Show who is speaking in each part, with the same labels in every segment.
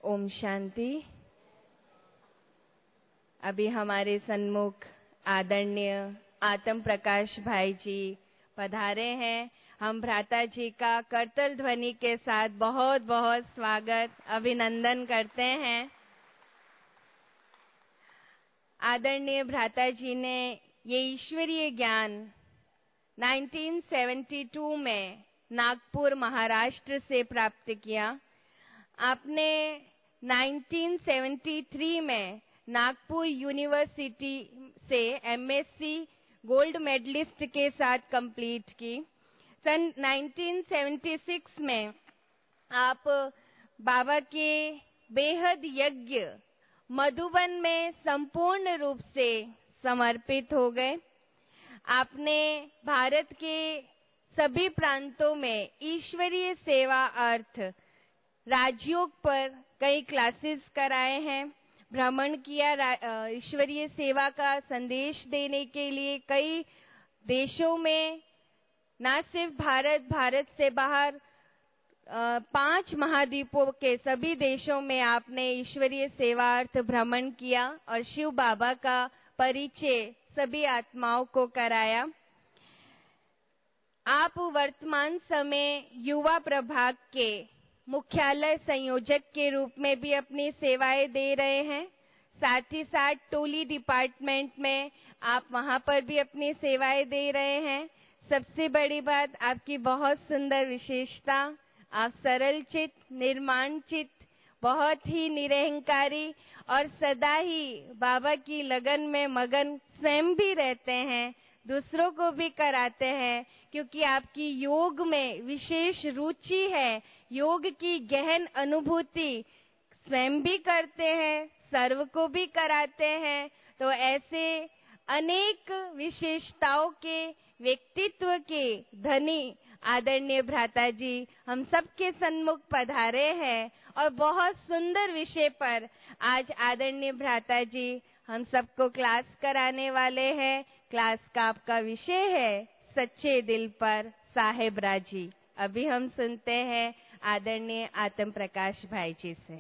Speaker 1: ओम शांति। अभी हमारे सन्मुख आदरणीय आत्म प्रकाश भाई जी पधारे हैं। हम भ्राता जी का करताल ध्वनि के साथ बहुत बहुत स्वागत अभिनंदन करते हैं। आदरणीय भ्राता जी ने ये ईश्वरीय ज्ञान 1972 में नागपुर महाराष्ट्र से प्राप्त किया। आपने 1973 में नागपुर यूनिवर्सिटी से एमएससी गोल्ड मेडलिस्ट के साथ कंप्लीट की। सन 1976 में आप बाबा के बेहद यज्ञ मधुबन में संपूर्ण रूप से समर्पित हो गए। आपने भारत के सभी प्रांतों में ईश्वरीय सेवा अर्थ राजयोग पर कई क्लासेस कराए हैं, भ्रमण किया, ईश्वरीय सेवा का संदेश देने के लिए कई देशों में, न सिर्फ भारत से बाहर 5 महाद्वीपों के सभी देशों में आपने ईश्वरीय सेवा अर्थ भ्रमण किया और शिव बाबा का परिचय सभी आत्माओं को कराया। आप वर्तमान समय युवा प्रभाग के मुख्यालय संयोजक के रूप में भी अपनी सेवाएं दे रहे हैं। साथ ही साथ टोली डिपार्टमेंट में आप वहां पर भी अपनी सेवाएं दे रहे हैं। सबसे बड़ी बात, आपकी बहुत सुंदर विशेषता, आप सरल चित, निर्माण चित, बहुत ही निरहंकारी और सदा ही बाबा की लगन में मगन स्वयं भी रहते हैं, दूसरों को भी कराते हैं, क्योंकि आपकी योग में विशेष रुचि है। योग की गहन अनुभूति स्वयं भी करते हैं, सर्व को भी कराते हैं। तो ऐसे अनेक विशेषताओं के व्यक्तित्व के धनी आदरणीय भ्राता जी हम सबके सन्मुख पधारे हैं और बहुत सुंदर विषय पर आज आदरणीय भ्राता जी हम सबको क्लास कराने वाले हैं। क्लास का आपका विषय है सच्चे दिल पर साहेब राजी। अभी हम सुनते हैं आदरणीय आत्म प्रकाश भाई जी से।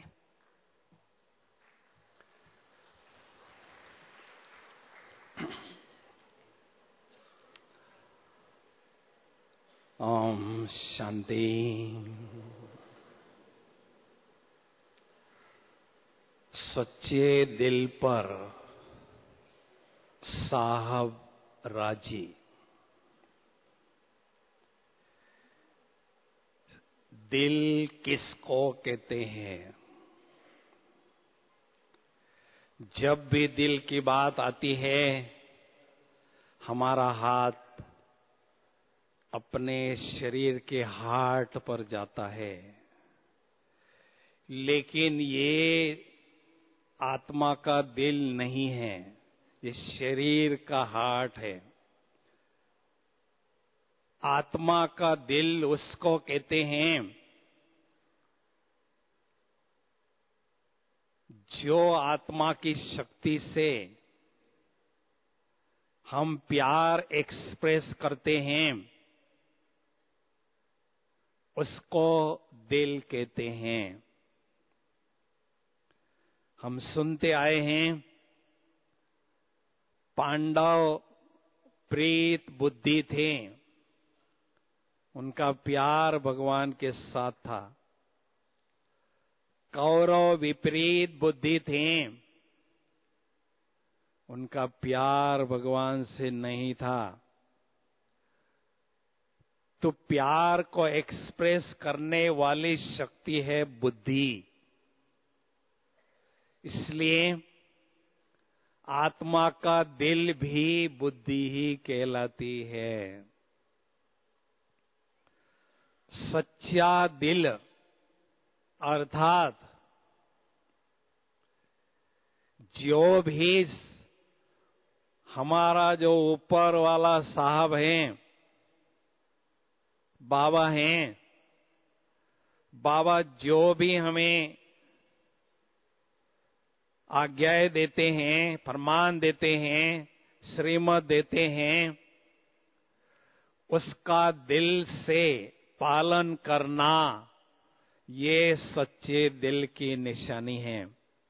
Speaker 2: ओम शांति। सच्चे दिल पर साहब राजी। दिल किसको कहते हैं? जब भी दिल की बात आती है, हमारा हाथ अपने शरीर के हार्ट पर जाता है। लेकिन ये आत्मा का दिल नहीं है, ये शरीर का हार्ट है। आत्मा का दिल उसको कहते हैं जो आत्मा की शक्ति से हम प्यार एक्सप्रेस करते हैं, उसको दिल कहते हैं। हम सुनते आए हैं पांडव प्रीत बुद्धि थे, उनका प्यार भगवान के साथ था। कौरव विपरीत बुद्धि थे, उनका प्यार भगवान से नहीं था। तो प्यार को एक्सप्रेस करने वाली शक्ति है बुद्धि। इसलिए आत्मा का दिल भी बुद्धि ही कहलाती है। सच्चा दिल अर्थात जो भी हमारा जो ऊपर वाला साहब है, बाबा हैं, बाबा जो भी हमें आज्ञाएं देते हैं, फरमान देते हैं, श्रीमत देते हैं, उसका दिल से पालन करना, ये सच्चे दिल की निशानी है।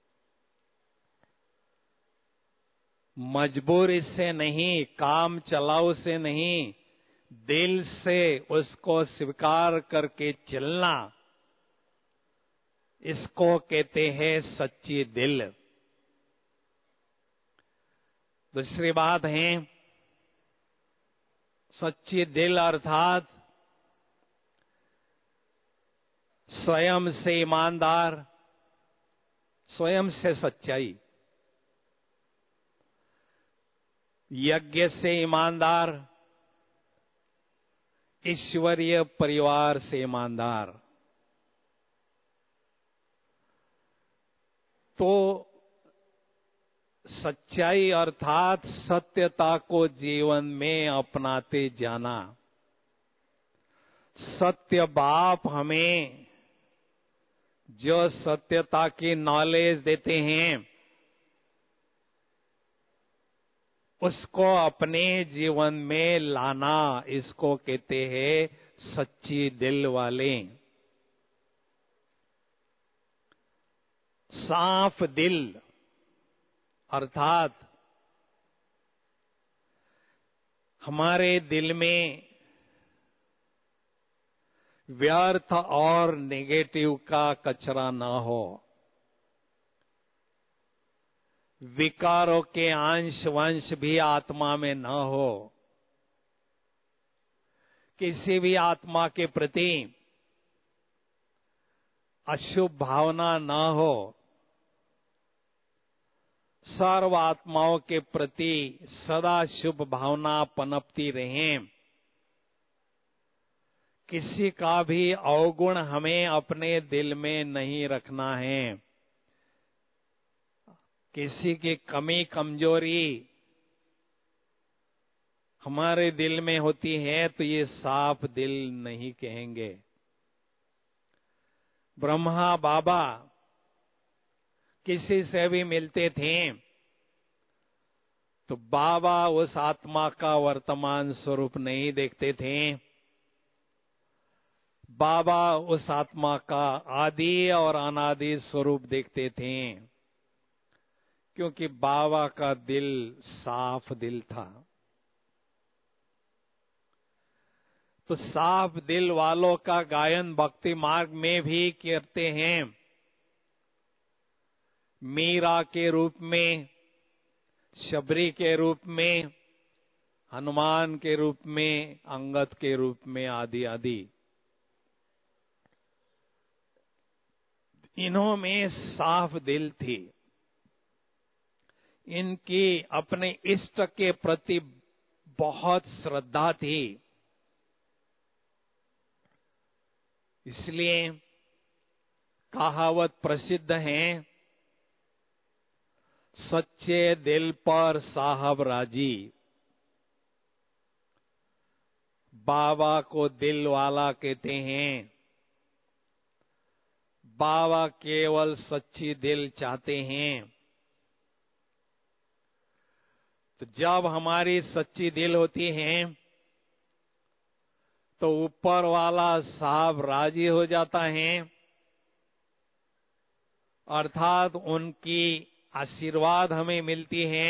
Speaker 2: मजबूरी से नहीं, काम चलाऊ से नहीं, दिल से उसको स्वीकार करके चलना, इसको कहते हैं सच्ची दिल। दूसरी बात है, सच्ची दिल अर्थात स्वयं से ईमानदार, स्वयं से सच्चाई, यज्ञ से ईमानदार, ईश्वरीय परिवार से ईमानदार। तो सच्चाई अर्थात सत्यता को जीवन में अपनाते जाना। सत्य बाप हमें जो सत्यता की नॉलेज देते हैं, उसको अपने जीवन में लाना, इसको कहते हैं सच्ची दिल वाले। साफ दिल अर्थात हमारे दिल में व्यर्थ और नेगेटिव का कचरा ना हो, विकारों के अंश वंश भी आत्मा में न हो, किसी भी आत्मा के प्रति अशुभ भावना न हो, सर्व आत्माओं के प्रति सदा शुभ भावना पनपती रहे। किसी का भी अवगुण हमें अपने दिल में नहीं रखना है। किसी की कमी कमजोरी हमारे दिल में होती है तो ये साफ दिल नहीं कहेंगे। ब्रह्मा बाबा किसी से भी मिलते थे तो बाबा उस आत्मा का वर्तमान स्वरूप नहीं देखते थे, बाबा उस आत्मा का आदि और अनादि स्वरूप देखते थे, क्योंकि बाबा का दिल साफ दिल था। तो साफ दिल वालों का गायन भक्ति मार्ग में भी करते हैं। मीरा के रूप में, शबरी के रूप में, हनुमान के रूप में, अंगद के रूप में, आदि आदि। इन्हों में साफ दिल थी। इनकी अपने इष्ट के प्रति बहुत श्रद्धा थी। इसलिए कहावत प्रसिद्ध है, सच्चे दिल पर साहब राजी। बाबा को दिल वाला कहते हैं। बाबा केवल सच्ची दिल चाहते हैं। तो जब हमारी सच्ची दिल होती है तो ऊपर वाला साहब राजी हो जाता है, अर्थात उनकी आशीर्वाद हमें मिलती है,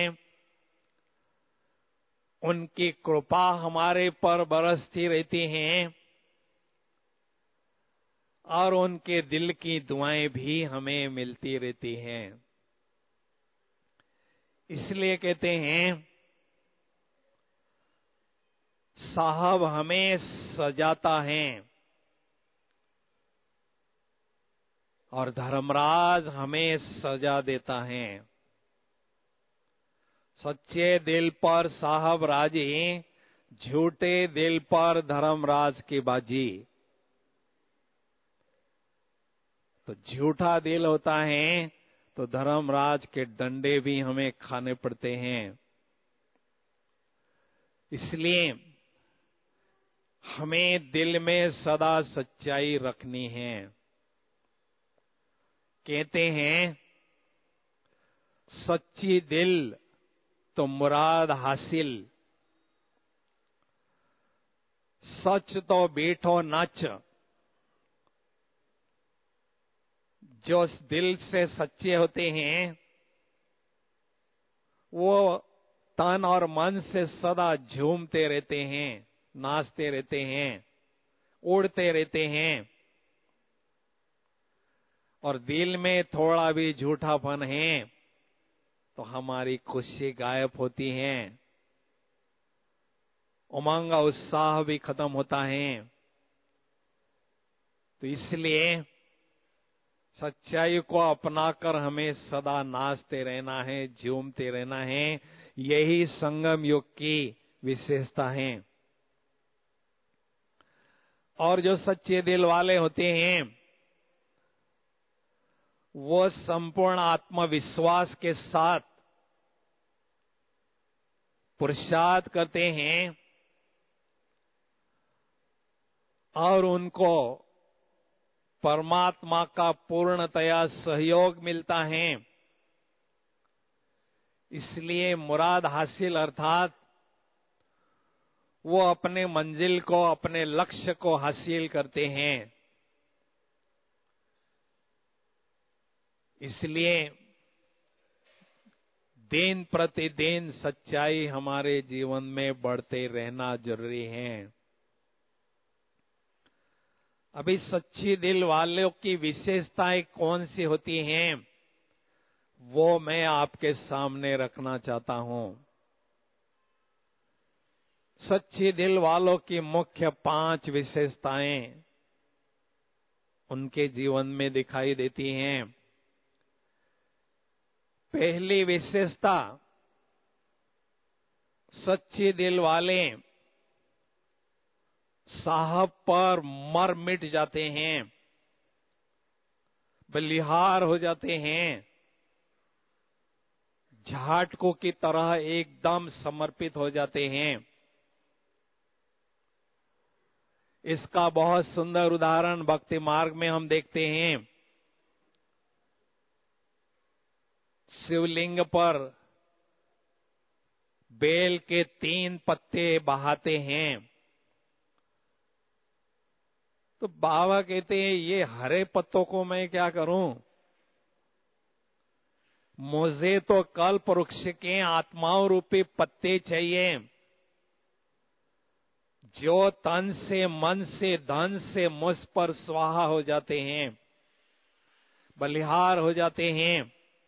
Speaker 2: उनकी कृपा हमारे पर बरसती रहती है और उनके दिल की दुआएं भी हमें मिलती रहती हैं। इसलिए कहते हैं साहब हमें सजाता है और धर्मराज हमें सजा देता है। सच्चे दिल पर साहब राजी, झूठे दिल पर धर्मराज की बाजी। तो झूठा दिल होता है तो धर्मराज के डंडे भी हमें खाने पड़ते हैं। इसलिए हमें दिल में सदा सच्चाई रखनी है। कहते हैं सच्ची दिल तो मुराद हासिल, सच तो बैठो नच, जो दिल से सच्चे होते हैं वो तन और मन से सदा झूमते रहते हैं, नाचते रहते हैं, उड़ते रहते हैं। और दिल में थोड़ा भी झूठापन है तो हमारी खुशी गायब होती है, उमंग उत्साह भी खत्म होता है। तो इसलिए सच्चाई को अपनाकर हमें सदा नाचते रहना है, झूमते रहना है। यही संगम युग की विशेषता है। और जो सच्चे दिल वाले होते हैं वो संपूर्ण आत्मविश्वास के साथ पुरुषार्थ करते हैं और उनको परमात्मा का पूर्णतया सहयोग मिलता है। इसलिए मुराद हासिल अर्थात वो अपने मंजिल को, अपने लक्ष्य को हासिल करते हैं। इसलिए दिन प्रतिदिन सच्चाई हमारे जीवन में बढ़ते रहना जरूरी है। अभी सच्ची दिल वालों की विशेषताएं कौन सी होती हैं वो मैं आपके सामने रखना चाहता हूं। सच्चे दिल वालों की मुख्य 5 विशेषताएं उनके जीवन में दिखाई देती हैं। पहली विशेषता, सच्चे दिल वाले साहब पर मर मिट जाते हैं, बलिहार हो जाते हैं, झाटकों की तरह एकदम समर्पित हो जाते हैं। इसका बहुत सुंदर उदाहरण भक्ति मार्ग में हम देखते हैं। शिवलिंग पर बेल के 3 पत्ते बहाते हैं तो बाबा कहते हैं ये हरे पत्तों को मैं क्या करूं, मुझे तो कल्प वृक्ष के आत्माओं रूपी पत्ते चाहिए जो तन से, मन से, धन से मुझ पर स्वाहा हो जाते हैं, बलिहार हो जाते हैं।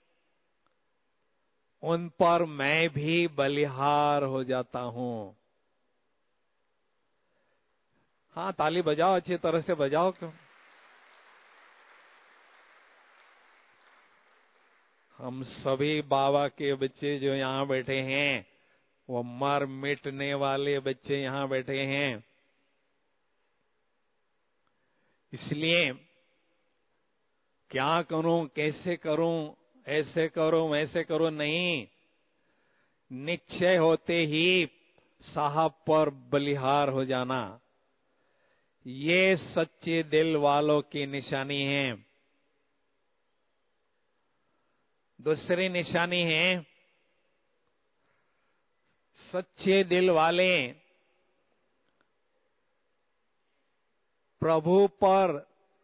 Speaker 2: उन पर मैं भी बलिहार हो जाता हूं। हाँ, ताली बजाओ, अच्छी तरह से बजाओ। क्यों? हम सभी बाबा के बच्चे जो यहां बैठे हैं वो मर मिटने वाले बच्चे यहां बैठे हैं। इसलिए क्या करूं, कैसे करूं, ऐसे करूं, वैसे करूं नहीं, निश्चय होते ही साहब पर बलिहार हो जाना, ये सच्चे दिल वालों की निशानी है। दूसरी निशानी है, सच्चे दिल वाले प्रभु पर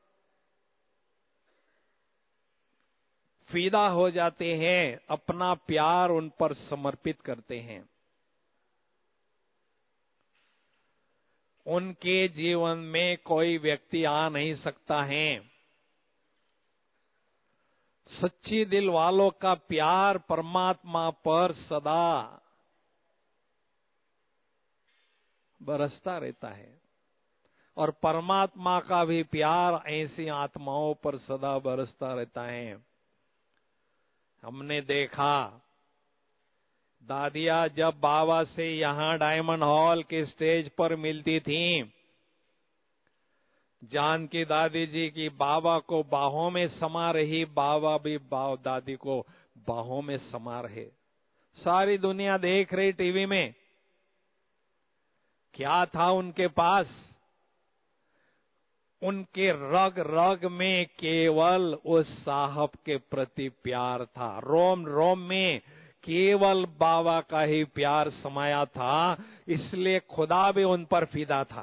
Speaker 2: फिदा हो जाते हैं, अपना प्यार उन पर समर्पित करते हैं। उनके जीवन में कोई व्यक्ति आ नहीं सकता है। सच्ची दिल वालों का प्यार परमात्मा पर सदा बरसता रहता है और परमात्मा का भी प्यार ऐसी आत्माओं पर सदा बरसता रहता है। हमने देखा दादियां जब बाबा से यहां डायमंड हॉल के स्टेज पर मिलती थीं, जानकी दादी जी की बाबा को बाहों में समा रही, बाबा भी दादी को बाहों में समा रहे। सारी दुनिया देख रही टीवी में। क्या था उनके पास? उनके रग रग में केवल उस साहब के प्रति प्यार था। रोम रोम में केवल बाबा का ही प्यार समाया था, इसलिए खुदा भी उन पर फिदा था।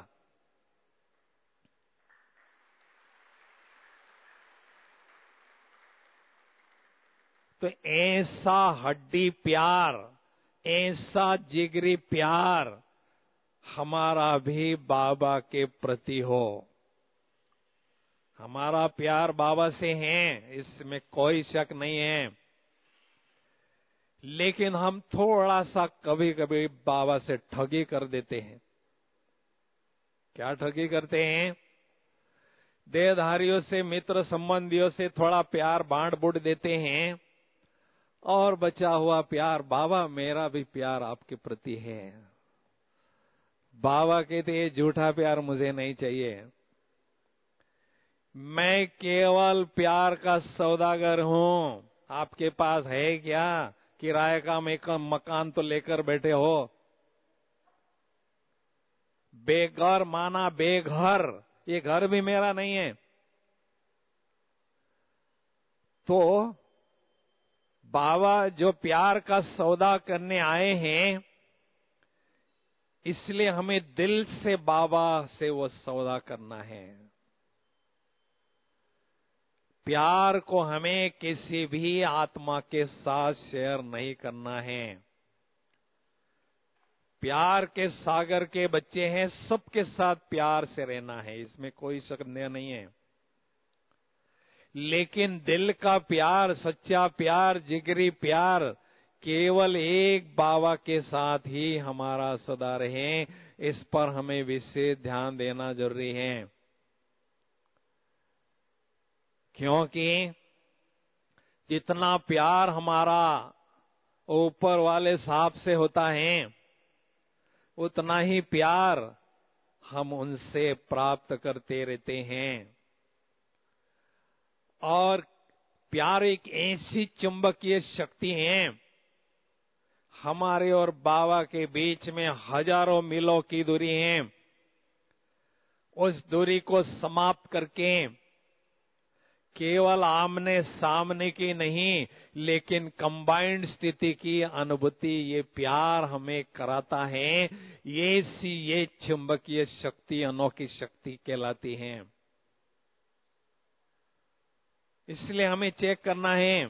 Speaker 2: तो ऐसा हड्डी प्यार, ऐसा जिगरी प्यार हमारा भी बाबा के प्रति हो। हमारा प्यार बाबा से है, इसमें कोई शक नहीं है, लेकिन हम थोड़ा सा कभी कभी बाबा से ठगी कर देते हैं। क्या ठगी करते हैं? देहधारियों से, मित्र संबंधियों से थोड़ा प्यार बांट बूट देते हैं, और बचा हुआ प्यार, बाबा मेरा भी प्यार आपके प्रति है। बाबा कहते ये झूठा प्यार मुझे नहीं चाहिए, मैं केवल प्यार का सौदागर हूं। आपके पास है क्या? किराए का मकान तो लेकर बैठे हो। बेघर माना बेघर, ये घर भी मेरा नहीं है। तो बाबा जो प्यार का सौदा करने आए हैं, इसलिए हमें दिल से बाबा से वो सौदा करना है। प्यार को हमें किसी भी आत्मा के साथ शेयर नहीं करना है। प्यार के सागर के बच्चे हैं, सबके साथ प्यार से रहना है, इसमें कोई संदेह नहीं है। लेकिन दिल का प्यार, सच्चा प्यार, जिगरी प्यार केवल एक बाबा के साथ ही हमारा सदा रहे, इस पर हमें विशेष ध्यान देना जरूरी है। क्योंकि जितना प्यार हमारा ऊपर वाले साहब से होता है, उतना ही प्यार हम उनसे प्राप्त करते रहते हैं। और प्यार एक ऐसी चुंबकीय शक्ति है, हमारे और बाबा के बीच में हजारों मीलों की दूरी है। उस दूरी को समाप्त करके केवल आमने सामने की नहीं, लेकिन कंबाइंड स्थिति की अनुभूति ये प्यार हमें कराता है। ये चुंबकीय शक्ति अनोखी शक्ति कहलाती है। इसलिए हमें चेक करना है।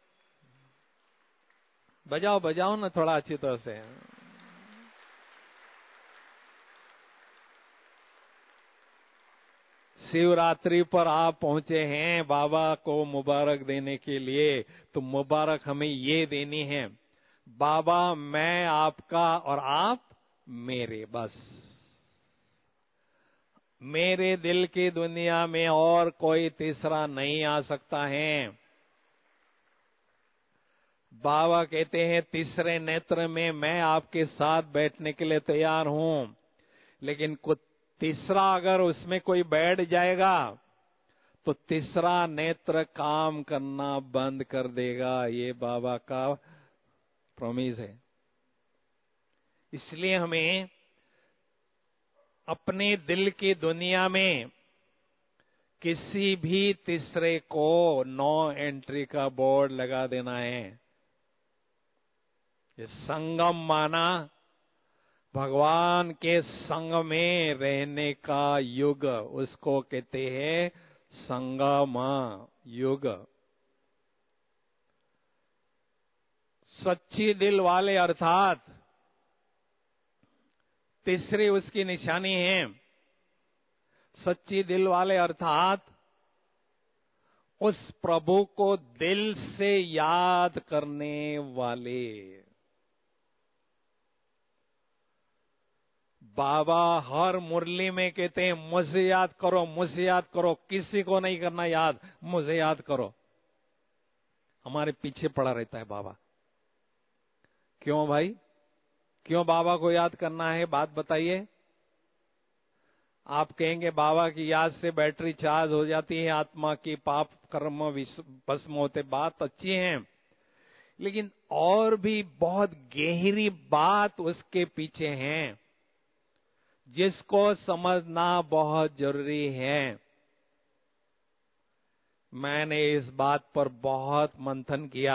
Speaker 2: बजाओ ना थोड़ा अच्छी तरह से। शिवरात्रि पर आप पहुंचे हैं बाबा को मुबारक देने के लिए, तो मुबारक हमें ये देनी है, बाबा मैं आपका और आप मेरे, बस। मेरे दिल की दुनिया में और कोई तीसरा नहीं आ सकता है। बाबा कहते हैं तीसरे नेत्र में मैं आपके साथ बैठने के लिए तैयार हूं, लेकिन कुछ तीसरा अगर उसमें कोई बैठ जाएगा तो तीसरा नेत्र काम करना बंद कर देगा। ये बाबा का प्रॉमिस है। इसलिए हमें अपने दिल की दुनिया में किसी भी तीसरे को नो एंट्री का बोर्ड लगा देना है। ये संगम माना भगवान के संग में रहने का युग, उसको कहते हैं संगम युग। सच्ची दिल वाले अर्थात तीसरी उसकी निशानी है। सच्ची दिल वाले अर्थात उस प्रभु को दिल से याद करने वाले। बाबा हर मुरली में कहते हैं मुझे याद करो, मुझे याद करो, किसी को नहीं करना याद, मुझे याद करो। हमारे पीछे पड़ा रहता है बाबा। क्यों भाई, क्यों बाबा को याद करना है? बात बताइए। आप कहेंगे बाबा की याद से बैटरी चार्ज हो जाती है, आत्मा की पाप कर्म भस्म होते। बात अच्छी है, लेकिन और भी बहुत गहरी बात उसके पीछे है, जिसको समझना बहुत जरूरी है। मैंने इस बात पर बहुत मंथन किया।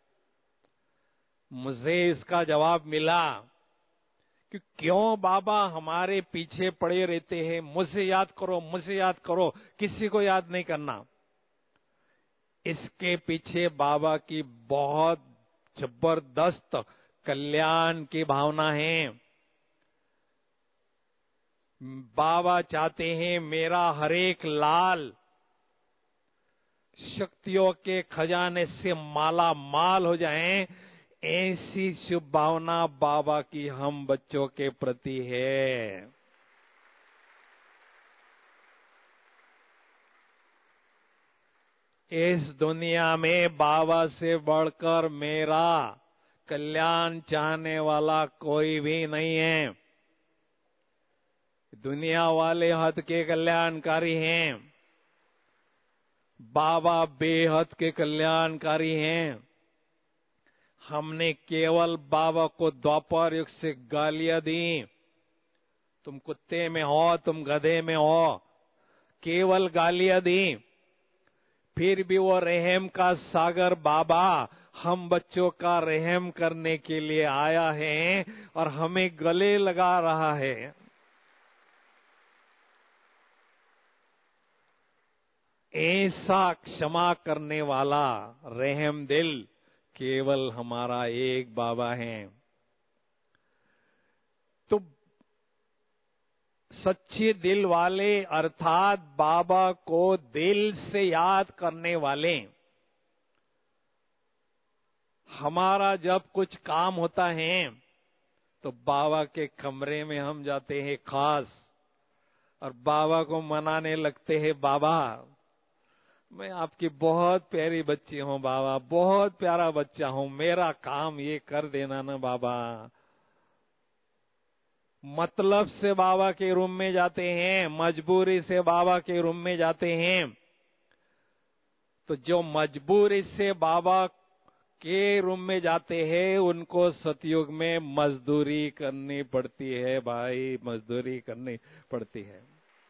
Speaker 2: मुझे इसका जवाब मिला कि क्यों बाबा हमारे पीछे पड़े रहते हैं, मुझे याद करो, मुझे याद करो, किसी को याद नहीं करना। इसके पीछे बाबा की बहुत जबरदस्त कल्याण की भावना है। बाबा चाहते हैं मेरा हर एक लाल शक्तियों के खजाने से माला माल हो जाएं, ऐसी शुभ भावना बाबा की हम बच्चों के प्रति है। इस दुनिया में बाबा से बढ़कर मेरा कल्याण चाहने वाला कोई भी नहीं है। दुनिया वाले हद के कल्याणकारी हैं, बाबा बेहद के कल्याणकारी हैं। हमने केवल बाबा को द्वापर युग से गालियां दी, तुम कुत्ते में हो, तुम गधे में हो, केवल गालियां दी। फिर भी वो रहम का सागर बाबा हम बच्चों का रहम करने के लिए आया है और हमें गले लगा रहा है। ऐसा क्षमा करने वाला रहम दिल केवल हमारा एक बाबा है। तो सच्चे दिल वाले अर्थात बाबा को दिल से याद करने वाले, हमारा जब कुछ काम होता है तो बाबा के कमरे में हम जाते हैं खास, और बाबा को मनाने लगते हैं, बाबा मैं आपकी बहुत प्यारी बच्ची हूँ, बाबा बहुत प्यारा बच्चा हूँ, मेरा काम ये कर देना ना बाबा। मतलब से बाबा के रूम में जाते हैं, मजबूरी से बाबा के रूम में जाते हैं। तो जो मजबूरी से बाबा के रूम में जाते हैं उनको सतयुग में मजदूरी करनी पड़ती है भाई, मजदूरी करनी पड़ती है।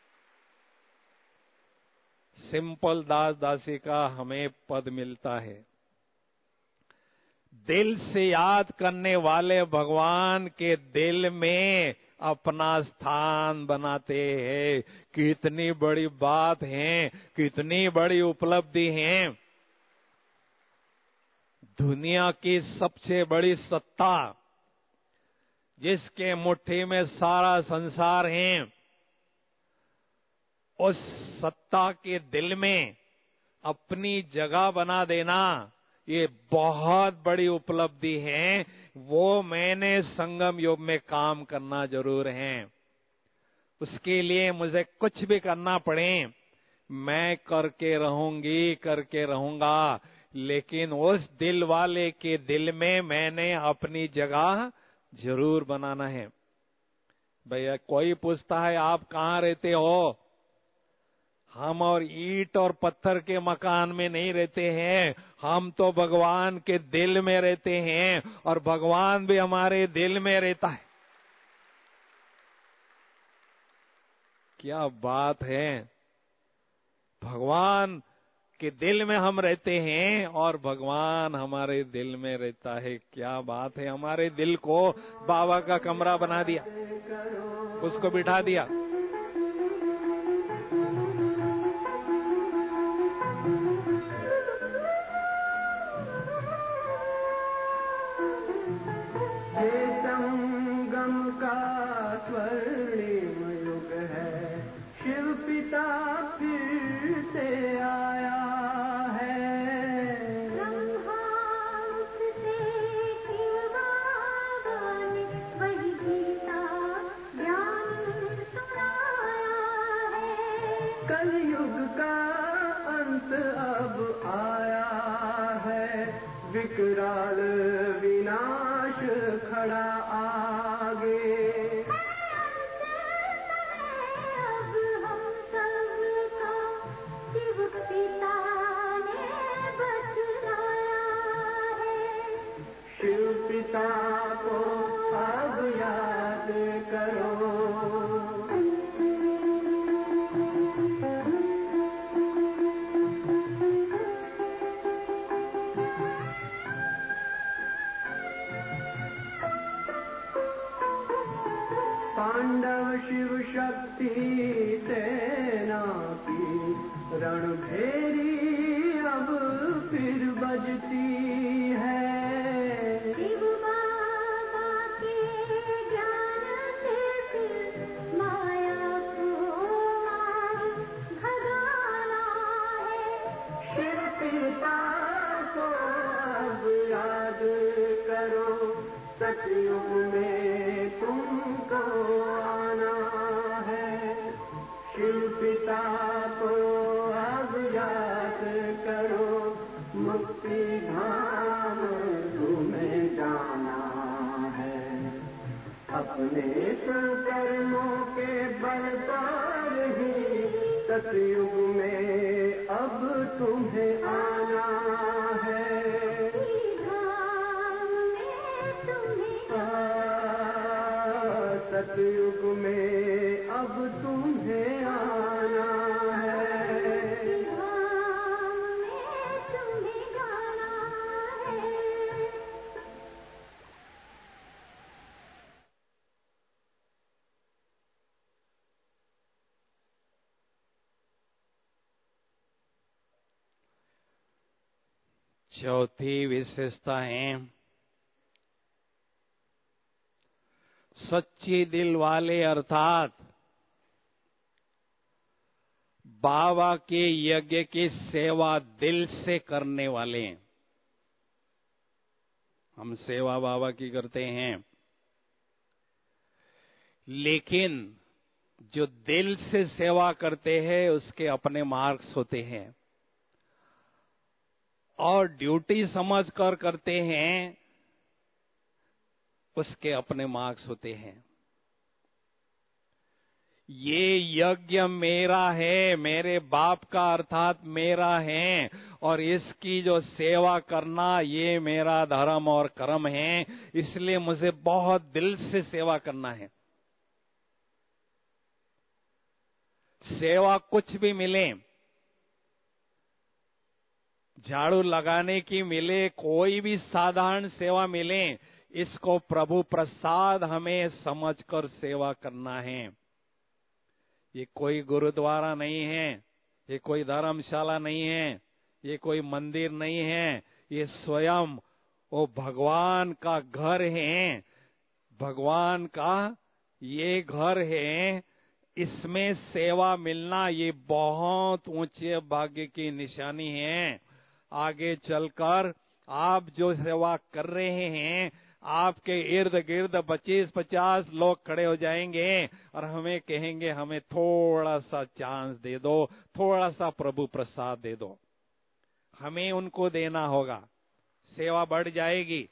Speaker 2: सिंपल दास दासी का हमें पद मिलता है। दिल से याद करने वाले भगवान के दिल में अपना स्थान बनाते हैं। कितनी बड़ी बात है, कितनी बड़ी उपलब्धि है। दुनिया की सबसे बड़ी सत्ता, जिसके मुट्ठी में सारा संसार है, उस सत्ता के दिल में अपनी जगह बना देना ये बहुत बड़ी उपलब्धि है। वो मैंने संगम युग में काम करना जरूर है। उसके लिए मुझे कुछ भी करना पड़े मैं करके रहूंगी, करके रहूंगा, लेकिन उस दिल वाले के दिल में मैंने अपनी जगह जरूर बनाना है। भैया कोई पूछता है आप कहाँ रहते हो? हम और ईंट और पत्थर के मकान में नहीं रहते हैं, हम तो भगवान के दिल में रहते हैं और भगवान भी हमारे दिल में रहता है। क्या बात है! भगवान के दिल में हम रहते हैं और भगवान हमारे दिल में रहता है। क्या बात है! हमारे दिल को बाबा का कमरा बना दिया, उसको बिठा दिया।
Speaker 3: कलयुग का अंत अब आया है, विकराल विनाश खड़ा आगे। अब हम सबको शिव पिता ने बतलाया है। शिव पिता को अब याद करो। पांडव शिव शक्ति सेना की रणभेरी अब फिर बजती है। शिव बाबा के ज्ञान से फिर माया को भगाना है। शिव पिता को अब याद करो, सतयुग में तुमको आना है। शिव पिता को अब याद करो, मुक्ति धाम तुम्हें जाना है। अपने कर्मों के बल पर ही सतयुग में अब तुम्हें आना है। सतयुग में अब तुम्हें आना है। तुम्हें जाना है।
Speaker 2: चौथी विशेषता है सच्चे दिल वाले, अर्थात बाबा के यज्ञ की सेवा दिल से करने वाले। हम सेवा बाबा की करते हैं, लेकिन जो दिल से सेवा करते हैं उसके अपने मार्क्स होते हैं, और ड्यूटी समझकर करते हैं उसके अपने मार्क्स होते हैं। ये यज्ञ मेरा है, मेरे बाप का अर्थात मेरा है, और इसकी जो सेवा करना ये मेरा धर्म और कर्म है, इसलिए मुझे बहुत दिल से सेवा करना है। सेवा कुछ भी मिले, झाड़ू लगाने की मिले, कोई भी साधारण सेवा मिले, इसको प्रभु प्रसाद हमें समझकर सेवा करना है। ये कोई गुरुद्वारा नहीं है, ये कोई धर्मशाला नहीं है, ये कोई मंदिर नहीं है, ये स्वयं वो भगवान का घर है। भगवान का ये घर है, इसमें सेवा मिलना ये बहुत ऊंचे भाग्य की निशानी है। आगे चलकर आप जो सेवा कर रहे हैं, आपके इर्द गिर्द 25-50 लोग खड़े हो जाएंगे और हमें कहेंगे हमें थोड़ा सा चांस दे दो, थोड़ा सा प्रभु प्रसाद दे दो। हमें उनको देना होगा, सेवा बढ़ जाएगी।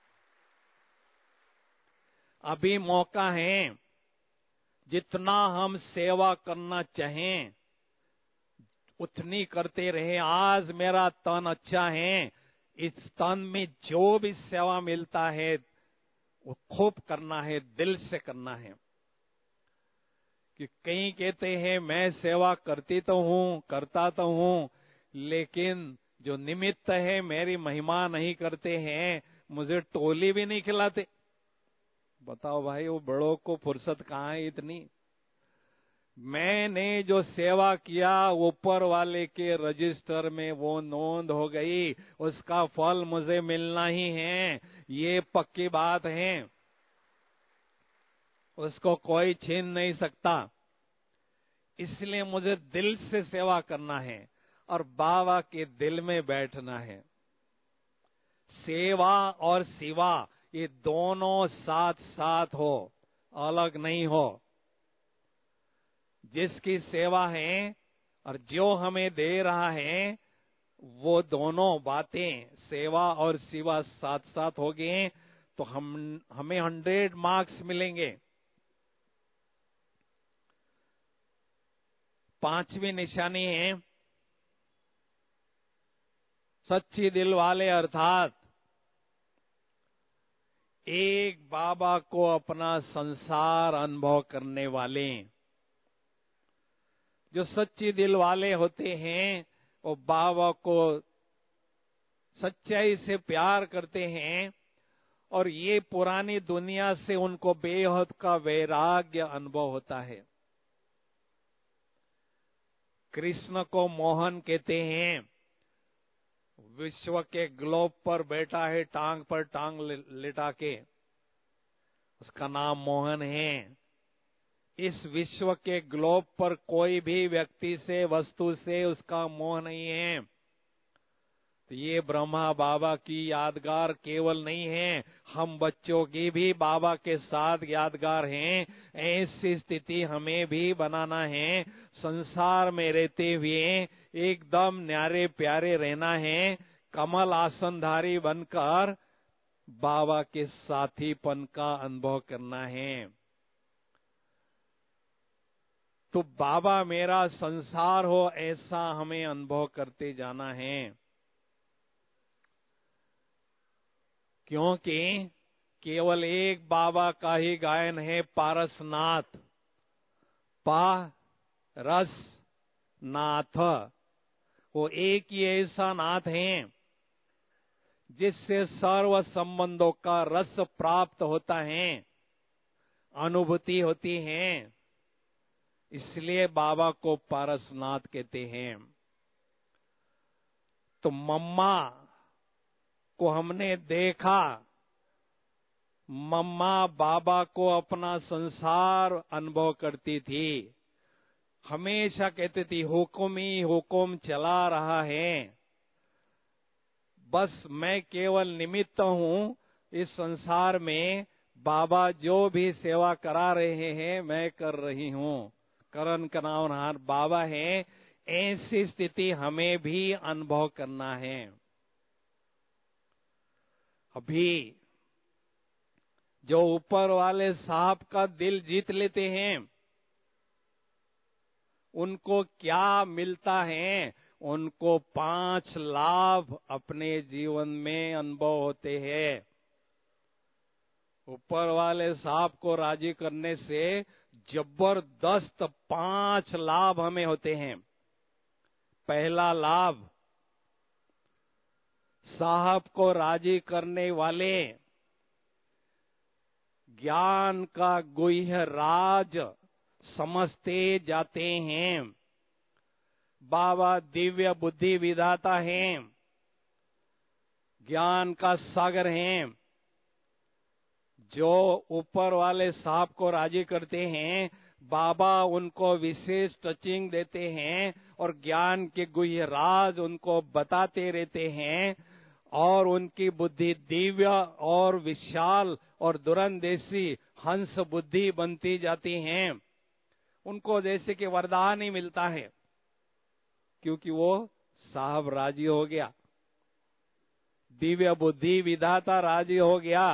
Speaker 2: अभी मौका है, जितना हम सेवा करना चाहें उतनी करते रहे। आज मेरा तन अच्छा है, इस तन में जो भी सेवा मिलता है वो खूब करना है, दिल से करना है। कि कई कहते हैं मैं सेवा करती तो हूं, करता तो हूं, लेकिन जो निमित्त है मेरी महिमा नहीं करते हैं, मुझे टोली भी नहीं खिलाते। बताओ भाई, वो बड़ों को फुर्सत कहाँ है इतनी। मैंने जो सेवा किया ऊपर वाले के रजिस्टर में वो नोंद हो गई, उसका फल मुझे मिलना ही है, ये पक्की बात है, उसको कोई छीन नहीं सकता। इसलिए मुझे दिल से सेवा करना है और बाबा के दिल में बैठना है। सेवा और सिवा ये दोनों साथ साथ हो, अलग नहीं हो। जिसकी सेवा है और जो हमें दे रहा है, वो दोनों बातें सेवा और सिवा साथ साथ हो गए तो हमें 100 मार्क्स मिलेंगे। 5वीं निशानी है सच्ची दिल वाले, अर्थात एक बाबा को अपना संसार अनुभव करने वाले। जो सच्ची दिल वाले होते हैं वो बाबा को सच्चाई से प्यार करते हैं, और ये पुरानी दुनिया से उनको बेहद का वैराग्य अनुभव होता है। कृष्ण को मोहन कहते हैं, विश्व के ग्लोब पर बैठा है, टांग पर टांग लिटा के। उसका नाम मोहन है। इस विश्व के ग्लोब पर कोई भी व्यक्ति से, वस्तु से उसका मोह नहीं है। तो ये ब्रह्मा बाबा की यादगार केवल नहीं है, हम बच्चों की भी बाबा के साथ यादगार हैं। ऐसी स्थिति हमें भी बनाना है। संसार में रहते हुए एकदम न्यारे प्यारे रहना है। कमल आसनधारी बनकर बाबा के साथीपन का अनुभव करना है। तो बाबा मेरा संसार हो, ऐसा हमें अनुभव करते जाना है। क्योंकि केवल एक बाबा का ही गायन है, पारसनाथ। पारस नाथ, वो एक ही ऐसा नाथ है जिससे सर्व संबंधों का रस प्राप्त होता है, अनुभूति होती है। इसलिए बाबा को पारसनाथ कहते हैं। तो मम्मा को हमने देखा, मम्मा बाबा को अपना संसार अनुभव करती थी। हमेशा कहती थी हुक्म ही हुक्म चला रहा है, बस मैं केवल निमित्त हूँ इस संसार में। बाबा जो भी सेवा करा रहे हैं मैं कर रही हूँ। करण कनावनहार बाबा है। ऐसी स्थिति हमें भी अनुभव करना है। अभी जो ऊपर वाले साहब का दिल जीत लेते हैं, उनको क्या मिलता है? उनको 5 लाभ अपने जीवन में अनुभव होते हैं। ऊपर वाले साहब को राजी करने से जबरदस्त 5 लाभ हमें होते हैं। पहला लाभ, साहब को राजी करने वाले ज्ञान का गुह्य राज समझते जाते हैं। बाबा दिव्य बुद्धि विधाता हैं, ज्ञान का सागर हैं। जो ऊपर वाले साहब को राजी करते हैं, बाबा उनको विशेष टचिंग देते हैं और ज्ञान के गुह्य राज उनको बताते रहते हैं। और उनकी बुद्धि दिव्य और विशाल और दूरंदेशी हंस बुद्धि बनती जाती हैं। उनको जैसे कि वरदान ही मिलता है, क्योंकि वो साहब राजी हो गया, दिव्य बुद्धि विधाता राजी हो गया।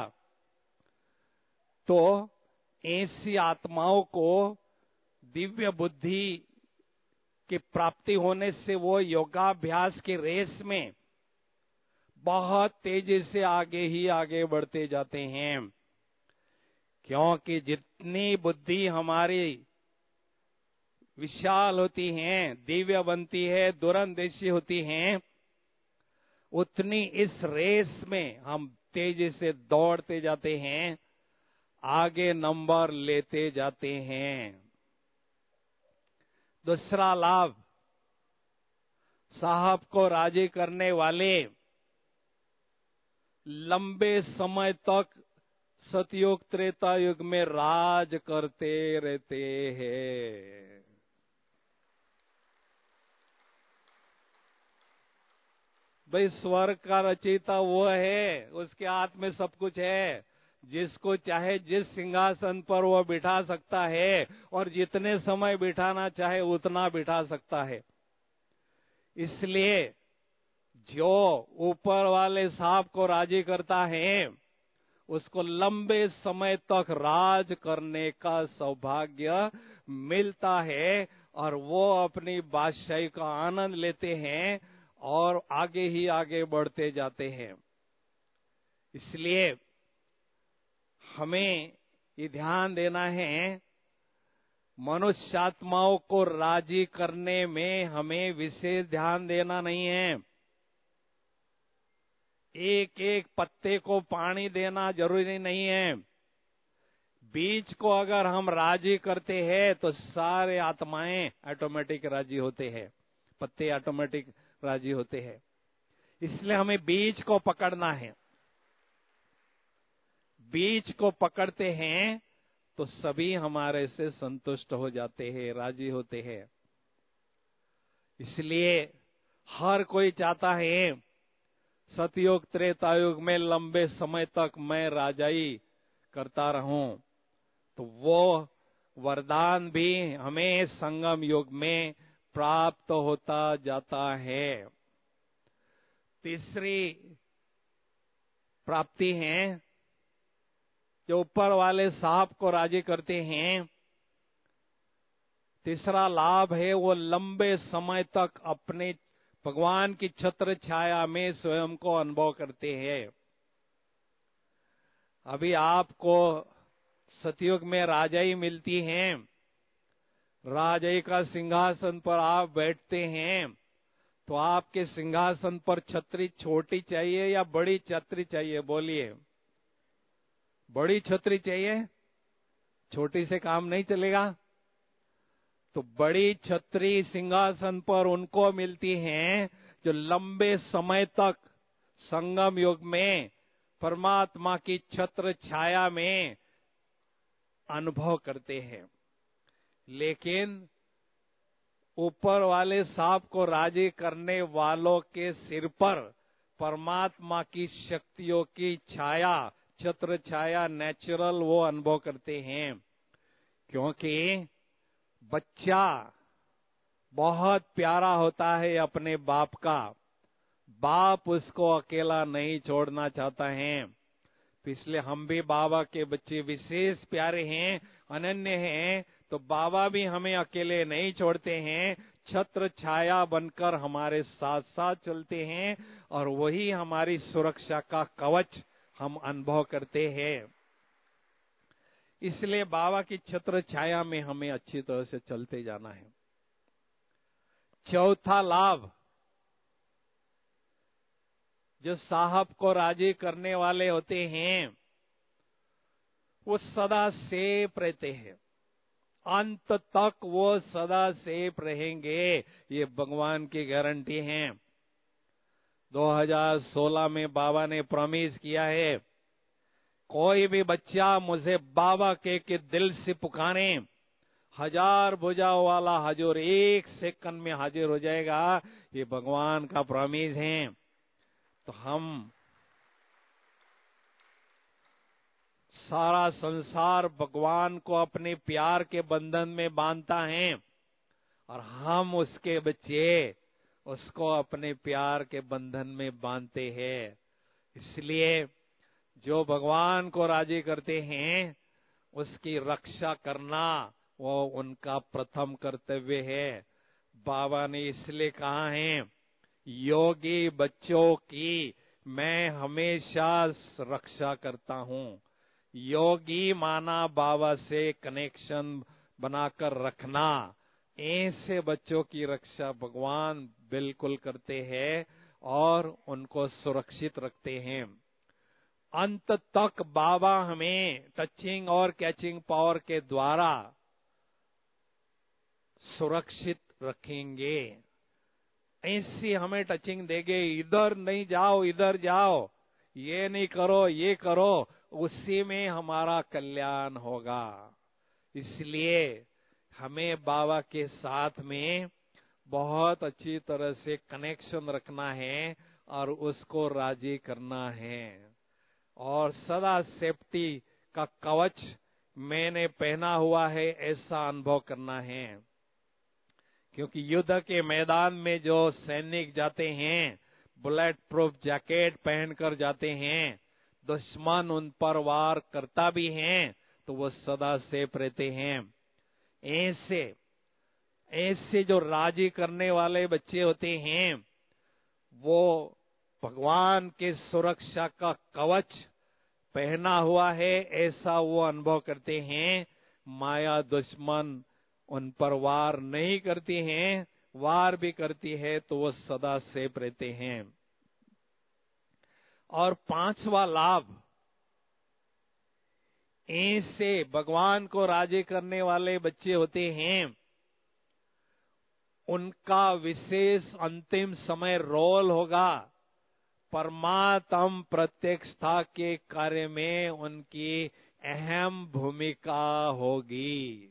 Speaker 2: तो ऐसी आत्माओं को दिव्य बुद्धि की प्राप्ति होने से वो योगाभ्यास की रेस में बहुत तेजी से आगे ही आगे बढ़ते जाते हैं। क्योंकि जितनी बुद्धि हमारी विशाल होती है, दिव्य बनती है, दूरंदेशी होती है, उतनी इस रेस में हम तेजी से दौड़ते जाते हैं, आगे नंबर लेते जाते हैं। दूसरा लाभ, साहब को राजी करने वाले लंबे समय तक सतयुग त्रेता युग में राज करते रहते हैं। भाई स्वर्ग का रचयिता वो है, उसके हाथ में सब कुछ है। जिसको चाहे जिस सिंहासन पर वो बिठा सकता है और जितने समय बिठाना चाहे उतना बिठा सकता है। इसलिए जो ऊपर वाले साहब को राजी करता है, उसको लंबे समय तक राज करने का सौभाग्य मिलता है और वो अपनी बादशाही का आनंद लेते हैं और आगे ही आगे बढ़ते जाते हैं। इसलिए हमें ये ध्यान देना है, मनुष्यात्माओं को राजी करने में हमें विशेष ध्यान देना नहीं है। एक एक पत्ते को पानी देना जरूरी नहीं है। बीज को अगर हम राजी करते हैं तो सारे आत्माएं ऑटोमेटिक राजी होते हैं, पत्ते ऑटोमेटिक राजी होते हैं। इसलिए हमें बीज को पकड़ना है। बीज को पकड़ते हैं तो सभी हमारे से संतुष्ट हो जाते हैं, राजी होते हैं। इसलिए हर कोई चाहता है सतयुग त्रेतायुग में लंबे समय तक मैं राजाई करता रहूं, तो वो वरदान भी हमें संगम युग में प्राप्त होता जाता है। तीसरी प्राप्ति है जो ऊपर वाले साहब को राजी करते हैं। तीसरा लाभ है वो लंबे समय तक अपने भगवान की छत्र छाया में स्वयं को अनुभव करते हैं। अभी आपको सतयुग में राजाई मिलती है, राजाई का सिंहासन पर आप बैठते हैं, तो आपके सिंहासन पर छतरी छोटी चाहिए या बड़ी छतरी चाहिए? बोलिए। बड़ी छतरी चाहिए, छोटी से काम नहीं चलेगा। तो बड़ी छतरी सिंहासन पर उनको मिलती हैं जो लंबे समय तक संगम युग में परमात्मा की छत्र छाया में अनुभव करते हैं। लेकिन ऊपर वाले साहब को राजी करने वालों के सिर पर परमात्मा की शक्तियों की छाया, छत्र छाया नेचुरल वो अनुभव करते हैं। क्योंकि बच्चा बहुत प्यारा होता है अपने बाप का, बाप उसको अकेला नहीं छोड़ना चाहता है। तो इसलिए हम भी बाबा के बच्चे विशेष प्यारे हैं, अनन्य हैं, तो बाबा भी हमें अकेले नहीं छोड़ते हैं, छत्र छाया बनकर हमारे साथ साथ चलते हैं और वही हमारी सुरक्षा का कवच हम अनुभव करते हैं। इसलिए बाबा की छत्र छाया में हमें अच्छी तरह से चलते जाना है। चौथा लाभ जो साहब को राजी करने वाले होते हैं वो सदा सेफ रहते हैं, अंत तक वो सदा सेफ रहेंगे, ये भगवान की गारंटी है। 2016 में बाबा ने प्रॉमिस किया है, कोई भी बच्चा मुझे बाबा के दिल से पुकारे, 1000 भुजाओं वाला हजूर 1 सेकंड में हाजिर हो जाएगा, ये भगवान का प्रॉमिस है। तो हम सारा संसार भगवान को अपने प्यार के बंधन में बांधता है और हम उसके बच्चे उसको अपने प्यार के बंधन में बांधते हैं। इसलिए जो भगवान को राजी करते हैं उसकी रक्षा करना वो उनका प्रथम कर्तव्य है। बाबा ने इसलिए कहा है, योगी बच्चों की मैं हमेशा रक्षा करता हूं। योगी माना बाबा से कनेक्शन बनाकर रखना, ऐसे बच्चों की रक्षा भगवान बिल्कुल करते हैं और उनको सुरक्षित रखते हैं। अंत तक बाबा हमें टचिंग और कैचिंग पावर के द्वारा सुरक्षित रखेंगे। ऐसी हमें टचिंग देंगे, इधर नहीं जाओ, इधर जाओ, ये नहीं करो, ये करो, उसी में हमारा कल्याण होगा। इसलिए हमें बाबा के साथ में बहुत अच्छी तरह से कनेक्शन रखना है और उसको राजी करना है और सदा सेफ्टी का कवच मैंने पहना हुआ है ऐसा अनुभव करना है। क्योंकि युद्ध के मैदान में जो सैनिक जाते हैं बुलेट प्रूफ जैकेट पहनकर जाते हैं, दुश्मन उन पर वार करता भी है तो वो सदा सेफ रहते हैं। ऐसे जो राजी करने वाले बच्चे होते हैं वो भगवान के सुरक्षा का कवच पहना हुआ है ऐसा वो अनुभव करते हैं। माया दुश्मन उन पर वार नहीं करती हैं, वार भी करती है तो वो सदा सेफ रहते हैं। और 5वां लाभ, ऐसे भगवान को राजी करने वाले बच्चे होते हैं उनका विशेष अंतिम समय रोल होगा परमात्म प्रत्यक्षता के कार्य में उनकी अहम भूमिका होगी।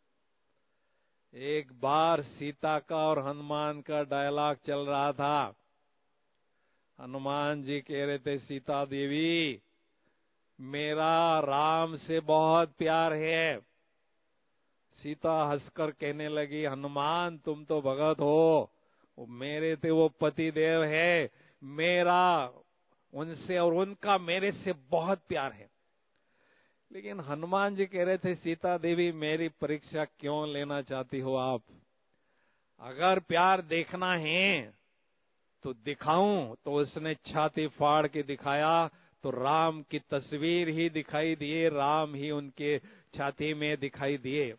Speaker 2: एक बार सीता का और हनुमान का डायलॉग चल रहा था। हनुमान जी कह रहे थे, सीता देवी मेरा राम से बहुत प्यार है। सीता हंसकर कहने लगी, हनुमान तुम तो भगत हो, मेरे थे वो पति देव है, मेरा उनसे और उनका मेरे से बहुत प्यार है। लेकिन हनुमान जी कह रहे थे, सीता देवी मेरी परीक्षा क्यों लेना चाहती हो आप? अगर प्यार देखना है तो दिखाऊं। तो उसने छाती फाड़ के दिखाया तो राम की तस्वीर ही दिखाई दिए, राम ही उनके छाती में दिखाई दिए।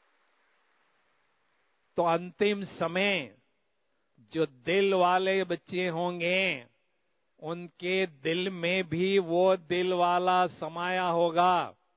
Speaker 2: तो अंतिम समय जो दिल वाले बच्चे होंगे उनके दिल में भी वो दिल वाला समाया होगा।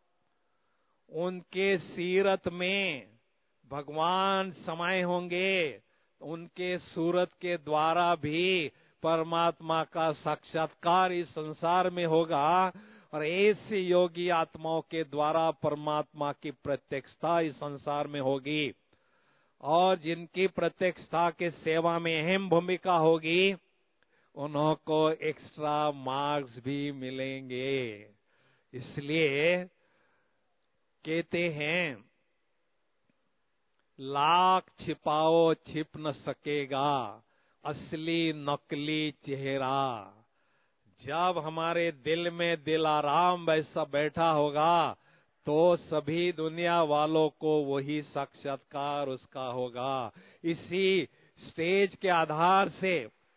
Speaker 2: उनके सीरत में भगवान समाये होंगे, उनके सूरत के द्वारा भी परमात्मा का साक्षात्कार इस संसार में होगा और ऐसे योगी आत्माओं के द्वारा परमात्मा की प्रत्यक्षता इस संसार में होगी। और जिनकी प्रत्यक्षता के सेवा में अहम भूमिका होगी उन्हों को एक्स्ट्रा मार्क्स भी मिलेंगे। इसलिए कहते हैं, लाख छिपाओ छिप न सकेगा असली नकली चेहरा। जब हमारे दिल में दिल आराम वैसा बैठा होगा तो सभी दुनिया वालों को वही साक्षात्कार उसका होगा। इसी स्टेज के आधार से,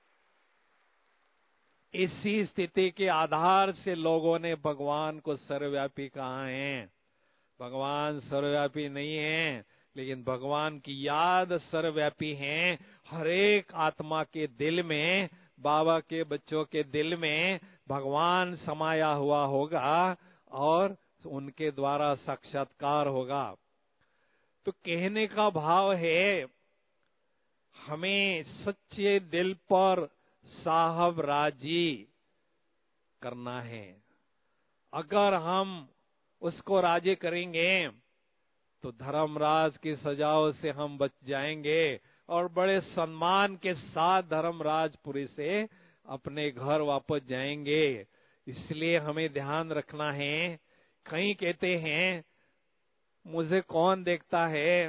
Speaker 2: इसी स्थिति के आधार से लोगों ने भगवान को सर्वव्यापी कहा है। भगवान सर्वव्यापी नहीं है, लेकिन भगवान की याद सर्वव्यापी है। हर एक आत्मा के दिल में, बाबा के बच्चों के दिल में भगवान समाया हुआ होगा और उनके द्वारा साक्षात्कार होगा। तो कहने का भाव है, हमें सच्चे दिल पर साहब राजी करना है। अगर हम उसको राजी करेंगे तो धर्मराज की सजाओं से हम बच जाएंगे और बड़े सम्मान के साथ धर्मराजपुरी से अपने घर वापस जाएंगे। इसलिए हमें ध्यान रखना है। कई कहते हैं, मुझे कौन देखता है?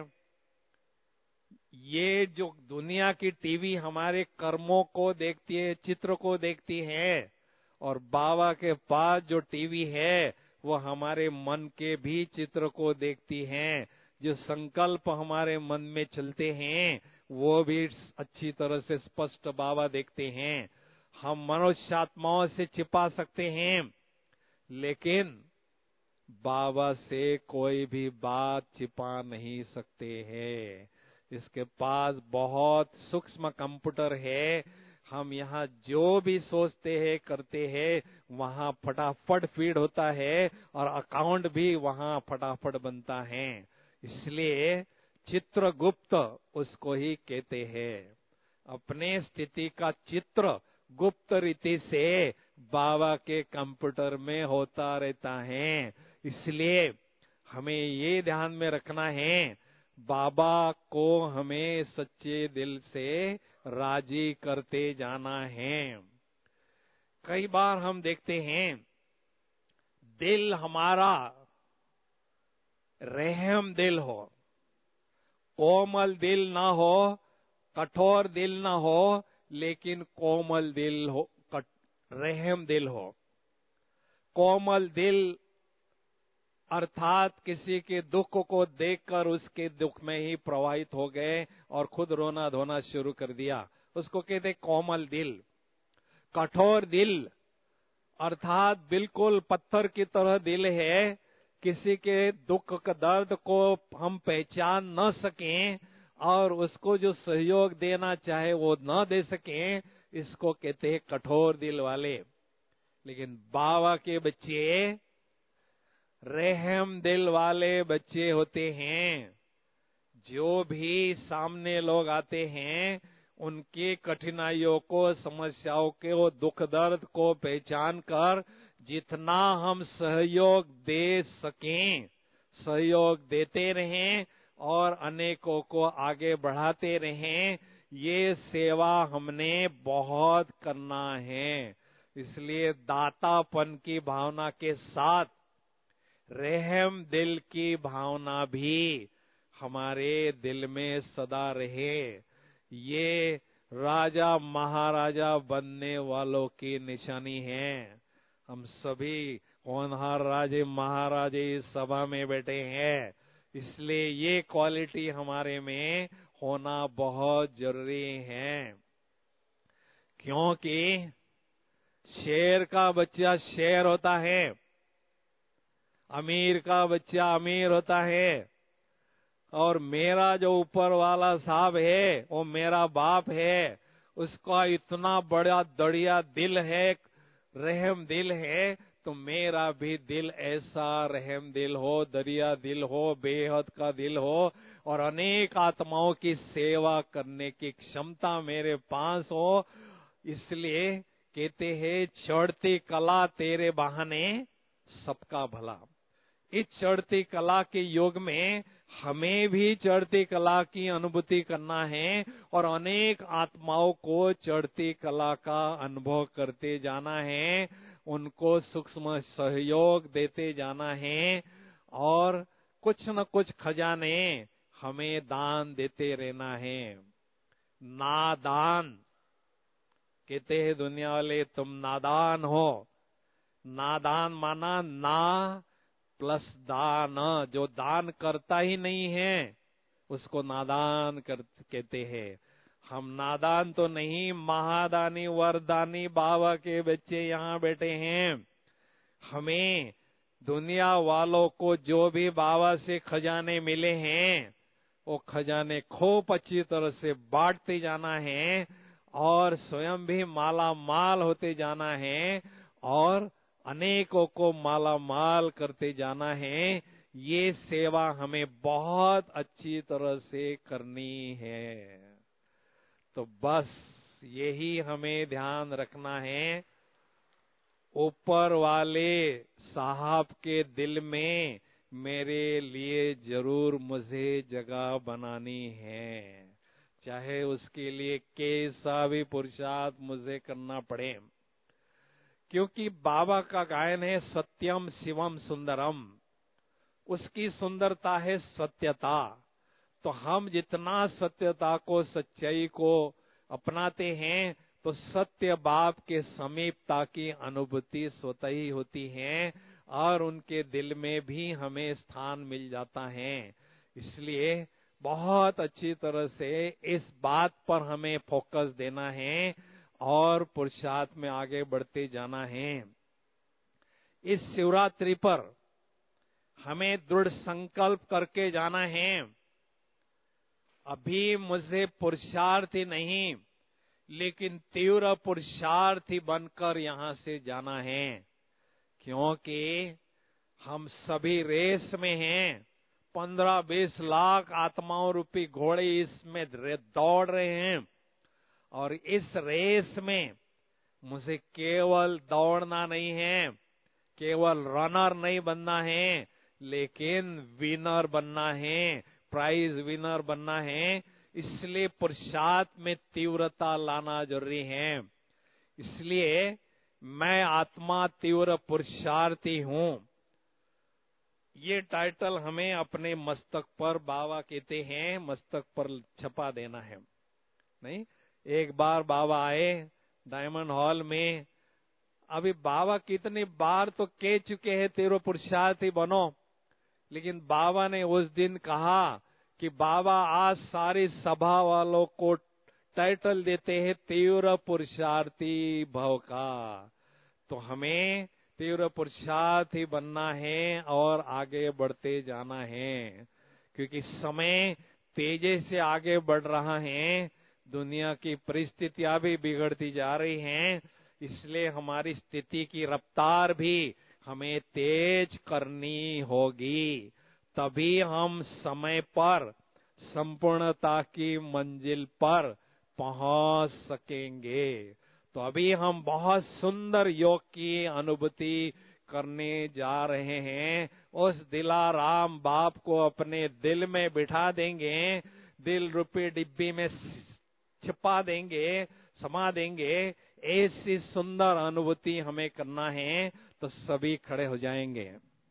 Speaker 2: ये जो दुनिया की टीवी हमारे कर्मों को देखती है, चित्र को देखती है, और बाबा के पास जो टीवी है वो हमारे मन के भी चित्र को देखती हैं। जो संकल्प हमारे मन में चलते हैं वो भी अच्छी तरह से स्पष्ट बाबा देखते हैं। हम मनुष्य आत्माओं से छिपा सकते हैं, लेकिन बाबा से कोई भी बात छिपा नहीं सकते हैं। इसके पास बहुत सूक्ष्म कंप्यूटर है। हम यहाँ जो भी सोचते हैं, करते हैं, वहाँ फटाफट फीड होता है और अकाउंट भी वहाँ फटाफट बनता है। इसलिए चित्रगुप्त उसको ही कहते हैं। अपने स्थिति का चित्र गुप्त रीति से बाबा के कंप्यूटर में होता रहता है। इसलिए हमें ये ध्यान में रखना है, बाबा को हमें सच्चे दिल से राजी करते जाना है। कई बार हम देखते हैं, दिल हमारा रहम दिल हो, कोमल दिल ना हो, कठोर दिल ना हो, लेकिन कोमल दिल हो, रहम दिल हो। कोमल दिल अर्थात किसी के दुख को देखकर उसके दुख में ही प्रवाहित हो गए और खुद रोना धोना शुरू कर दिया, उसको कहते कोमल दिल। कठोर दिल अर्थात बिल्कुल पत्थर की तरह दिल है, किसी के दुख का दर्द को हम पहचान न सकें और उसको जो सहयोग देना चाहे वो न दे सकें, इसको कहते हैं कठोर दिल वाले। लेकिन बाबा के बच्चे रहम दिल वाले बच्चे होते हैं। जो भी सामने लोग आते हैं उनकी कठिनाइयों को, समस्याओं के, वो दुख दर्द को पहचान कर जितना हम सहयोग दे सकें, सहयोग देते रहें और अनेकों को आगे बढ़ाते रहें। ये सेवा हमने बहुत करना है। इसलिए दातापन की भावना के साथ रहम दिल की भावना भी हमारे दिल में सदा रहे। ये राजा महाराजा बनने वालों की निशानी है। हम सभी होनहार राजे महाराजे इस सभा में बैठे हैं, इसलिए ये क्वालिटी हमारे में होना बहुत जरूरी है। क्योंकि शेर का बच्चा शेर होता है, अमीर का बच्चा अमीर होता है, और मेरा जो ऊपर वाला साहब है वो मेरा बाप है। उसका इतना बड़ा दरिया दिल है, रहम दिल है, तो मेरा भी दिल ऐसा रहम दिल हो, दरिया दिल हो, बेहद का दिल हो, और अनेक आत्माओं की सेवा करने की क्षमता मेरे पास हो। इसलिए कहते हैं चढ़ती कला तेरे बहाने सबका भला। इस चढ़ती कला के युग में हमें भी चढ़ती कला की अनुभूति करना है और अनेक आत्माओं को चढ़ती कला का अनुभव करते जाना है, उनको सूक्ष्म सहयोग देते जाना है, और कुछ न कुछ खजाने हमें दान देते रहना है। नादान कहते हैं दुनिया वाले, तुम नादान हो। नादान माना ना प्लस दान, जो दान करता ही नहीं है उसको नादान कहते हैं। हम नादान तो नहीं, महादानी वरदानी बाबा के बच्चे यहाँ बैठे हैं। हमें दुनिया वालों को जो भी बाबा से खजाने मिले हैं वो खजाने खूब अच्छी तरह से बांटते जाना है और स्वयं भी माला माल होते जाना है और अनेकों को माला माल करते जाना है। ये सेवा हमें बहुत अच्छी तरह से करनी है। तो बस यही हमें ध्यान रखना है। ऊपर वाले साहब के दिल में मेरे लिए जरूर मुझे जगह बनानी है, चाहे उसके लिए कैसा भी पुरुषार्थ मुझे करना पड़े। क्योंकि बाबा का गायन है सत्यम शिवम सुंदरम, उसकी सुंदरता है सत्यता। तो हम जितना सत्यता को, सच्चाई को अपनाते हैं तो सत्य बाप के समीपता की अनुभूति स्वतः ही होती है और उनके दिल में भी हमें स्थान मिल जाता है। इसलिए बहुत अच्छी तरह से इस बात पर हमें फोकस देना है और पुरुषार्थ में आगे बढ़ते जाना है। इस शिवरात्रि पर हमें दृढ़ संकल्प करके जाना है। अभी मुझे पुरुषार्थी नहीं, लेकिन तीव्र पुरुषार्थी बनकर यहाँ से जाना है। क्योंकि हम सभी रेस में हैं। 15-20 लाख आत्माओं रूपी घोड़े इसमें दौड़ रहे हैं और इस रेस में मुझे केवल दौड़ना नहीं है, केवल रनर नहीं बनना है, लेकिन विनर बनना है, प्राइज विनर बनना है। इसलिए पुरुषार्थ में तीव्रता लाना जरूरी है। इसलिए मैं आत्मा तीव्र पुरुषार्थी हूँ, ये टाइटल हमें अपने मस्तक पर, बाबा कहते हैं मस्तक पर छपा देना है। नहीं, एक बार बाबा आए डायमंड हॉल में, अभी बाबा कितनी बार तो कह चुके हैं तीव्र पुरुषार्थी बनो, लेकिन बाबा ने उस दिन कहा कि बाबा आज सारी सभा वालों को टाइटल देते हैं तीव्र पुरुषार्थी भव का। तो हमें तीव्र पुरुषार्थी बनना है और आगे बढ़ते जाना है, क्योंकि समय तेजी से आगे बढ़ रहा है, दुनिया की परिस्थितियां भी बिगड़ती जा रही हैं। इसलिए हमारी स्थिति की रफ्तार भी हमें तेज करनी होगी, तभी हम समय पर संपूर्णता की मंजिल पर पहुंच सकेंगे। तो अभी हम बहुत सुंदर योग की अनुभूति करने जा रहे हैं। उस दिलाराम बाप को अपने दिल में बिठा देंगे, दिल रूपी डिब्बी में छिपा देंगे, समा देंगे। ऐसी सुंदर अनुभूति हमें करना है। तो सभी खड़े हो जाएंगे।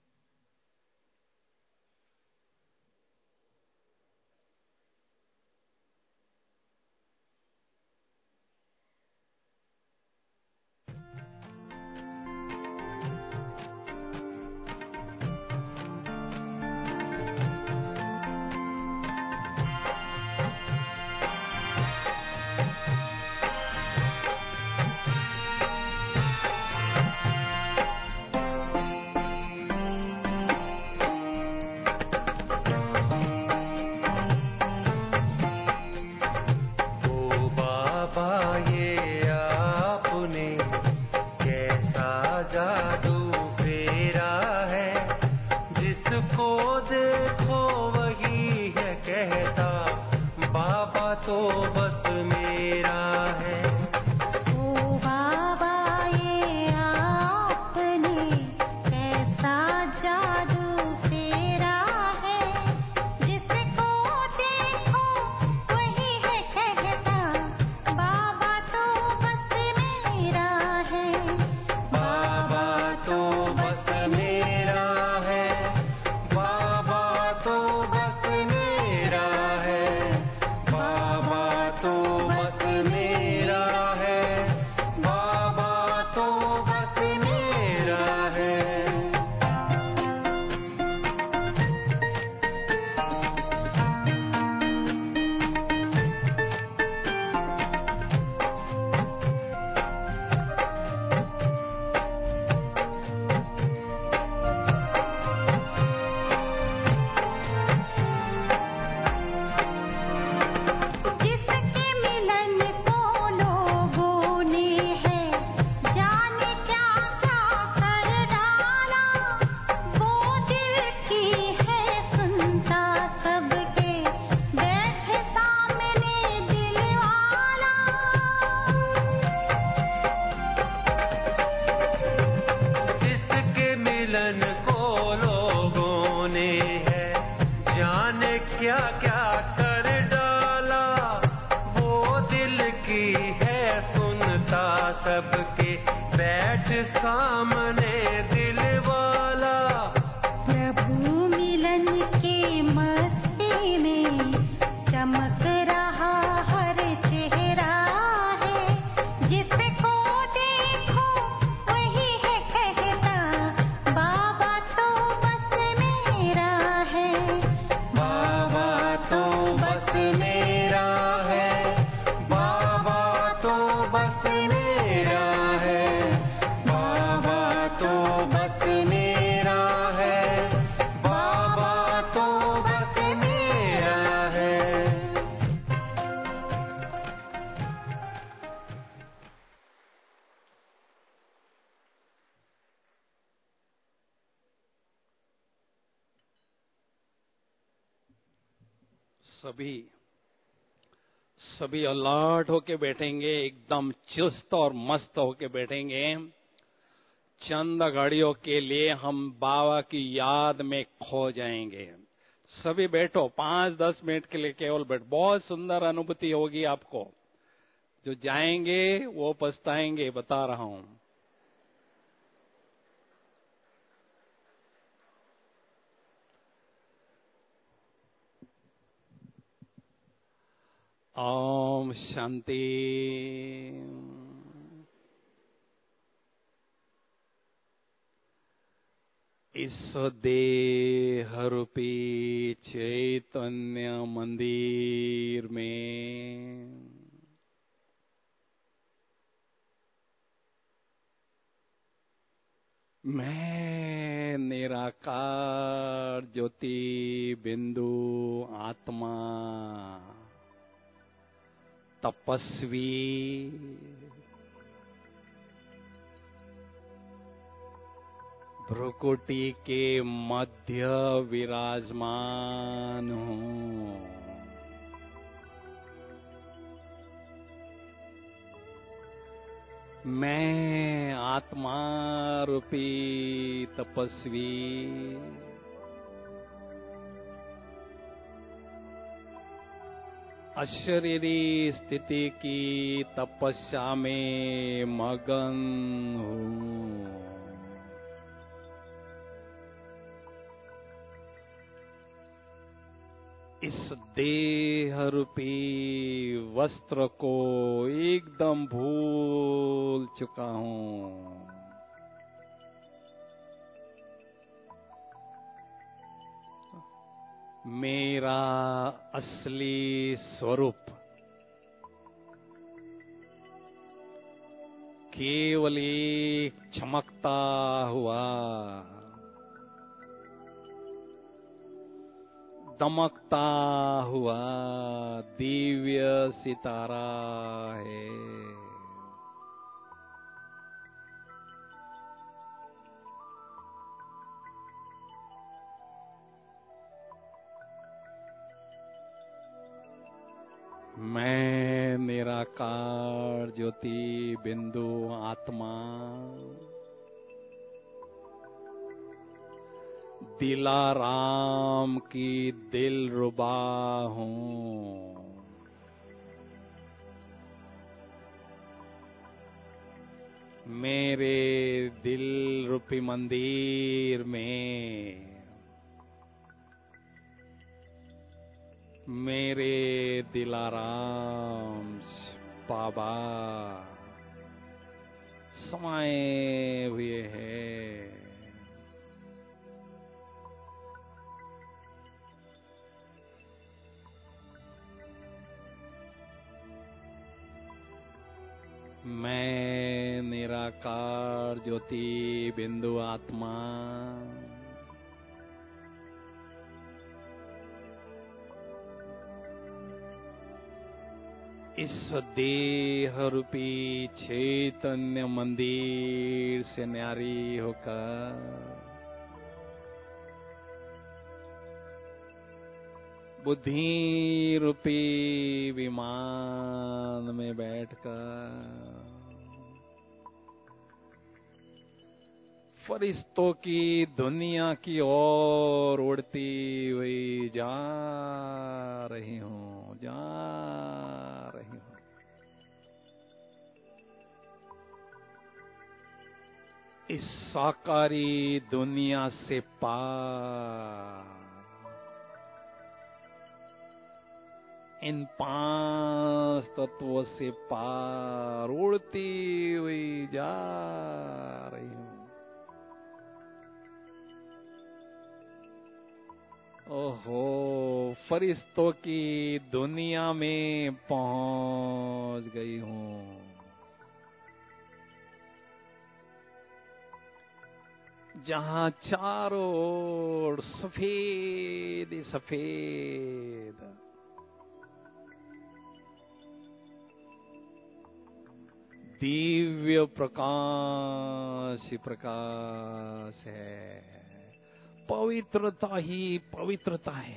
Speaker 2: सभी अलर्ट होके बैठेंगे, एकदम चुस्त और मस्त होके बैठेंगे। चंद घड़ियों के लिए हम बाबा की याद में खो जाएंगे। सभी बैठो, 5-10 मिनट के लिए केवल बैठ। बहुत सुंदर अनुभूति होगी आपको। जो जाएंगे वो पछताएंगे, बता रहा हूं। ओम शांति। इस देह रूपी चैतन्य मंदिर में मैं निराकार ज्योति बिंदु आत्मा तपस्वी भ्रुकुटी के मध्य विराजमान हूँ। मैं आत्मा रूपी तपस्वी अशरीरी स्थिति की तपस्या में मगन हूँ। इस देह रूपी वस्त्र को एकदम भूल चुका हूँ। मेरा असली स्वरूप केवल एक चमकता हुआ, दमकता हुआ दिव्य सितारा है। मैं निराकार ज्योति बिंदु आत्मा दिलाराम की दिलरुबा हूँ। मेरे दिल रूपी मंदिर में मेरे दिलाराम बाबा समाये हुए हैं। मैं निराकार ज्योति बिंदु आत्मा इस देह रूपी चैतन्य मंदिर से न्यारी होकर बुद्धि रूपी विमान में बैठकर फरिश्तों की दुनिया की ओर उड़ती हुई जा रही हूँ, जा रही हूँ। इस साकारी दुनिया से पार, इन 5 तत्वों से पार उड़ती हुई जा रही हूँ। ओहो, फरिश्तों की दुनिया में पहुंच गई हूँ। जहाँ चारों ओर सफेद ही सफेद, दिव्य प्रकाश ही प्रकाश है, पवित्रता ही पवित्रता है।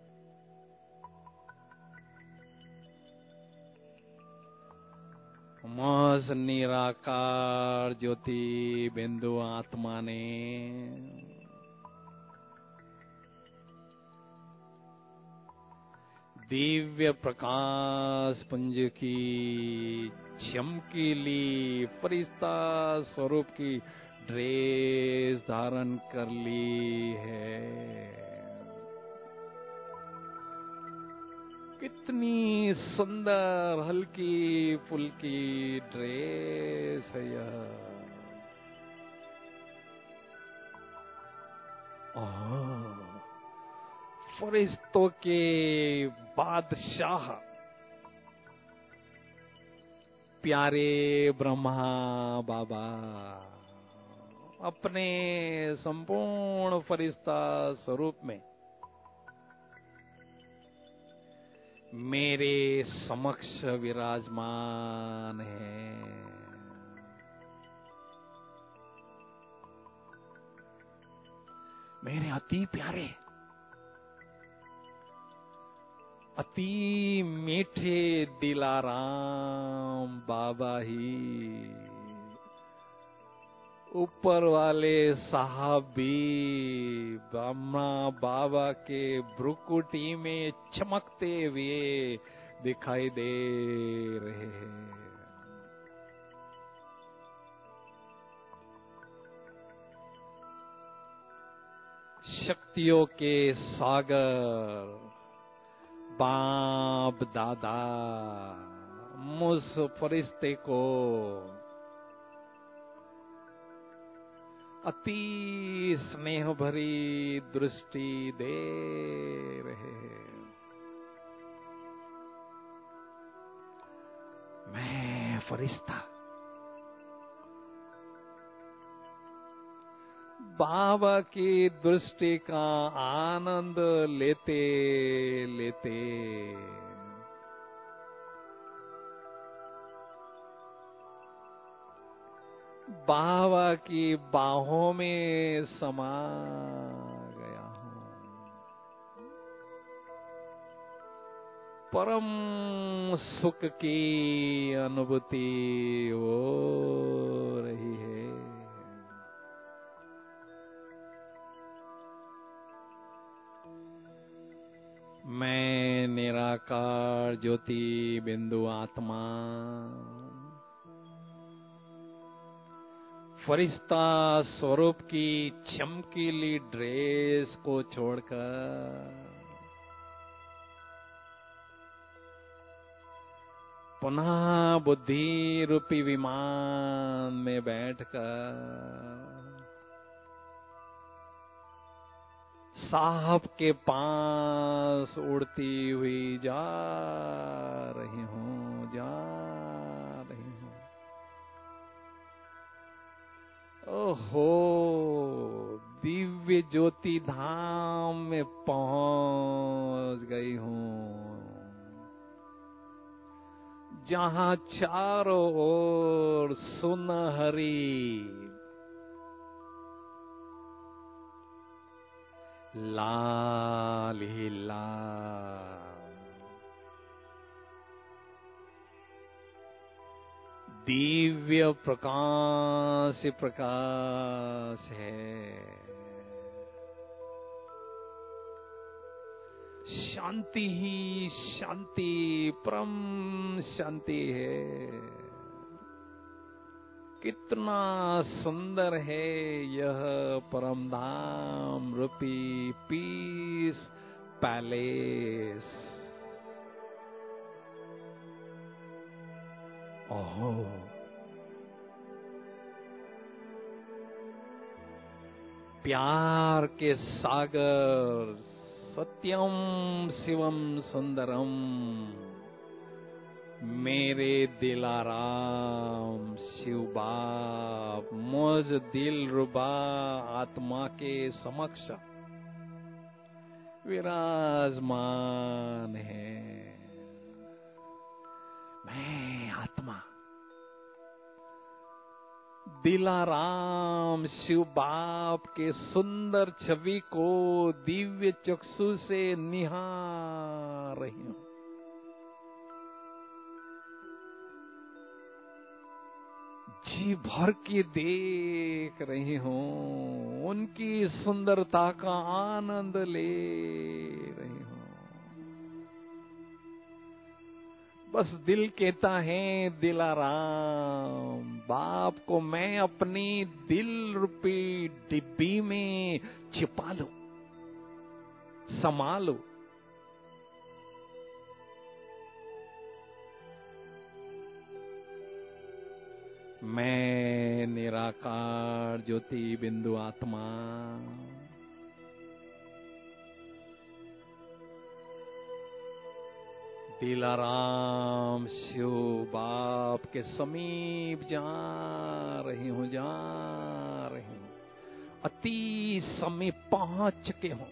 Speaker 2: महज निराकार ज्योति बिंदु आत्मा ने दिव्य प्रकाश पुंज की चमकीली फरिश्ता स्वरूप की ड्रेस धारण कर ली है। कितनी सुंदर हल्की फुल्की ड्रेस है यह। फरिश्तों के बादशाह प्यारे ब्रह्मा बाबा अपने संपूर्ण फरिश्ता स्वरूप में मेरे समक्ष विराजमान है। मेरे अति प्यारे, अति मीठे दिलाराम बाबा ही ऊपर वाले साहब भी ब्रह्मा बाबा के भ्रुकुटी में चमकते हुए दिखाई दे रहे हैं। शक्तियों के सागर बाप दादा मुझ फरिश्ते को अति स्नेह भरी दृष्टि दे रहे हैं। मैं फरिश्ता बाबा की दृष्टि का आनंद लेते लेते बाबा की बाहों में समा गया हूँ। परम सुख की अनुभूति हो रही है। मैं निराकार ज्योति बिंदु आत्मा फरिश्ता स्वरूप की चमकीली ड्रेस को छोड़कर पुनः बुद्धि रूपी विमान में बैठकर साहब के पास उड़ती हुई जा रही हूँ, जा रही हूँ। ओहो, दिव्य ज्योति धाम में पहुंच गई हूँ, जहाँ चारों ओर सुनहरी लाल ही लाल दिव्य प्रकाश प्रकाश है। शांति ही शांति, परम शांति है। कितना सुंदर है यह परम धाम रूपी पीस पैलेस। ओहो, प्यार के सागर सत्यम शिवम सुंदरम मेरे दिलाराम शिव बाप मुझ दिल रुबा आत्मा के समक्ष विराजमान है। मैं आत्मा दिलाराम शिव बाप के सुंदर छवि को दिव्य चक्षु से निहार रही हूं। जी भर के देख रही हूँ, उनकी सुंदरता का आनंद ले रही हूँ। बस दिल कहता है दिलाराम बाप को मैं अपनी दिल रूपी डिब्बी में छिपा लूं, समा लूं। मैं निराकार ज्योति बिंदु आत्मा दिलाराम शिव बाप के समीप जा रही हूँ, जा रही हूँ। अति समीप पहुंच चुके हूँ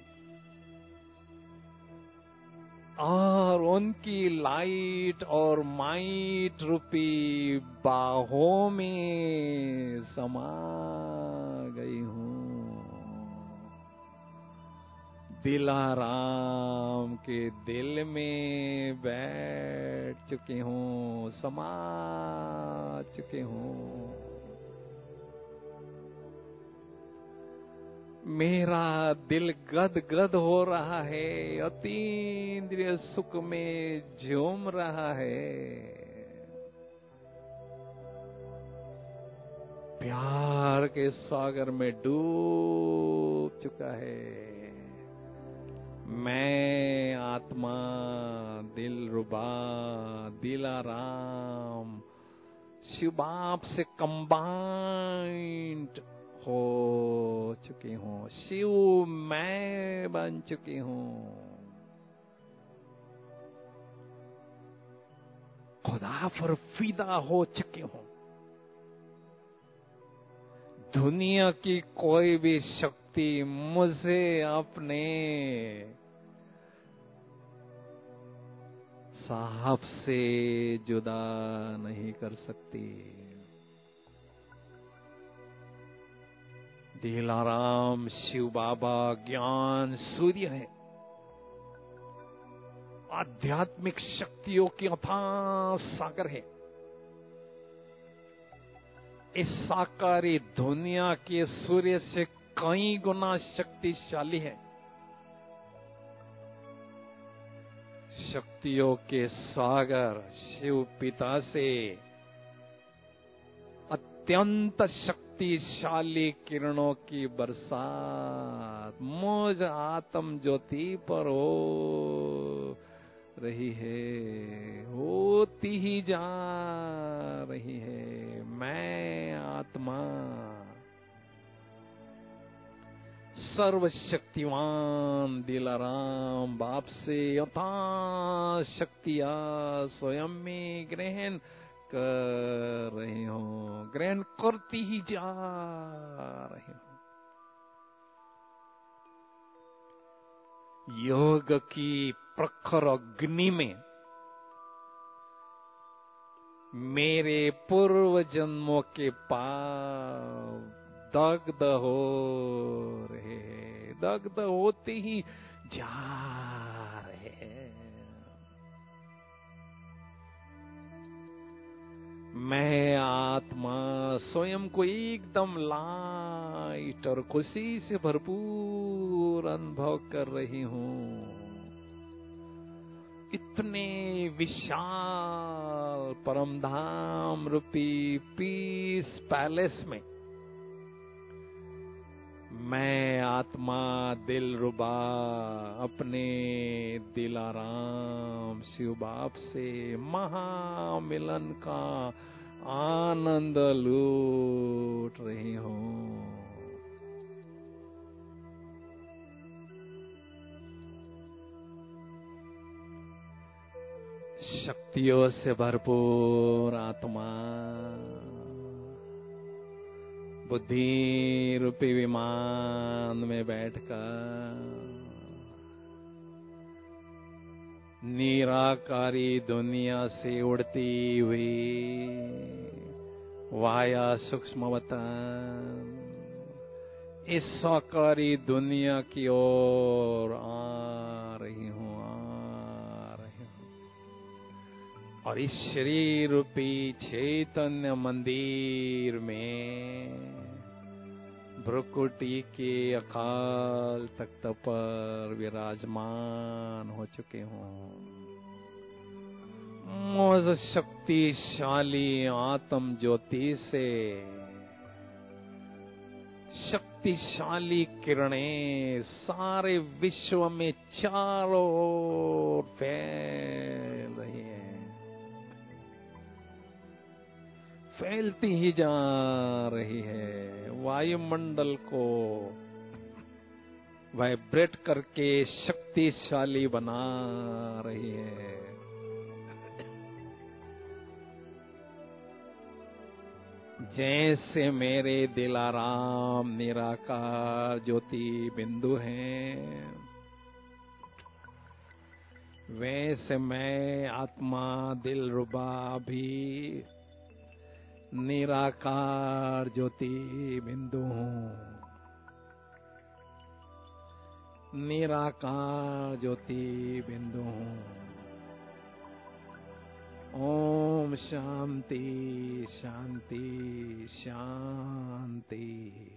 Speaker 2: और उनकी लाइट और माइट रूपी बाहों में समा गई हूँ। दिलाराम के दिल में बैठ चुकी हूँ, समा चुके हूँ। मेरा दिल गद गद हो रहा है, अतीन्द्रिय सुख में झूम रहा है। प्यार के सागर में डूब चुका है। मैं आत्मा दिलरुबा दिलाराम शिव बाप से कंबाइंड हो चुकी हूँ। शिव मैं बन चुकी हूँ। खुदा पर फिदा हो चुकी हूँ। दुनिया की कोई भी शक्ति मुझे अपने साहब से जुदा नहीं कर सकती। दिलाराम शिव बाबा ज्ञान सूर्य है। आध्यात्मिक शक्तियों की अथाह सागर है। इस साकारी दुनिया के सूर्य से कई गुना शक्तिशाली है। शक्तियों के सागर शिव पिता से अत्यंत शक्तिशाली किरणों की बरसात मुझ आत्म ज्योति पर हो रही है, होती ही जा रही है। मैं आत्मा सर्वशक्तिवान दिलाराम बाप से अथाह शक्तियां स्वयं में ग्रहण कर रही हूँ, ग्रहण करती ही जा रही हूँ। योग की प्रखर अग्नि में मेरे पूर्व जन्मों के पाप दग्ध हो रहे हैं, दग्ध होते ही जा रहे हैं। मैं आत्मा स्वयं को एकदम लाइट और खुशी से भरपूर अनुभव कर रही हूँ। इतने विशाल परमधाम रूपी पीस पैलेस में मैं आत्मा दिलरुबा अपने दिलाराम शिव बाप से महामिलन का आनंद लूट रही हूँ। शक्तियों से भरपूर आत्मा बुद्धि रूपी विमान में बैठकर निराकारी दुनिया से उड़ती हुई वाया सूक्ष्म वतन इस साकारी दुनिया की ओर आ रही हूँ, और इस शरीर रूपी चैतन्य मंदिर में भ्रुकुटी के अकाल तख्त पर विराजमान हो चुके हूँ। मुझ शक्तिशाली आत्म ज्योति से शक्तिशाली किरणें सारे विश्व में चारों ओर फैल रही हैं, फैलती ही जा रही है। वायुमंडल को वाइब्रेट करके शक्तिशाली बना रही है। जैसे मेरे दिलाराम निराकार ज्योति बिंदु हैं, वैसे मैं आत्मा दिलरुबा भी निराकार ज्योति बिंदु हूँ। निराकार ज्योति बिंदु हूँ। ओम शांति शांति शांति।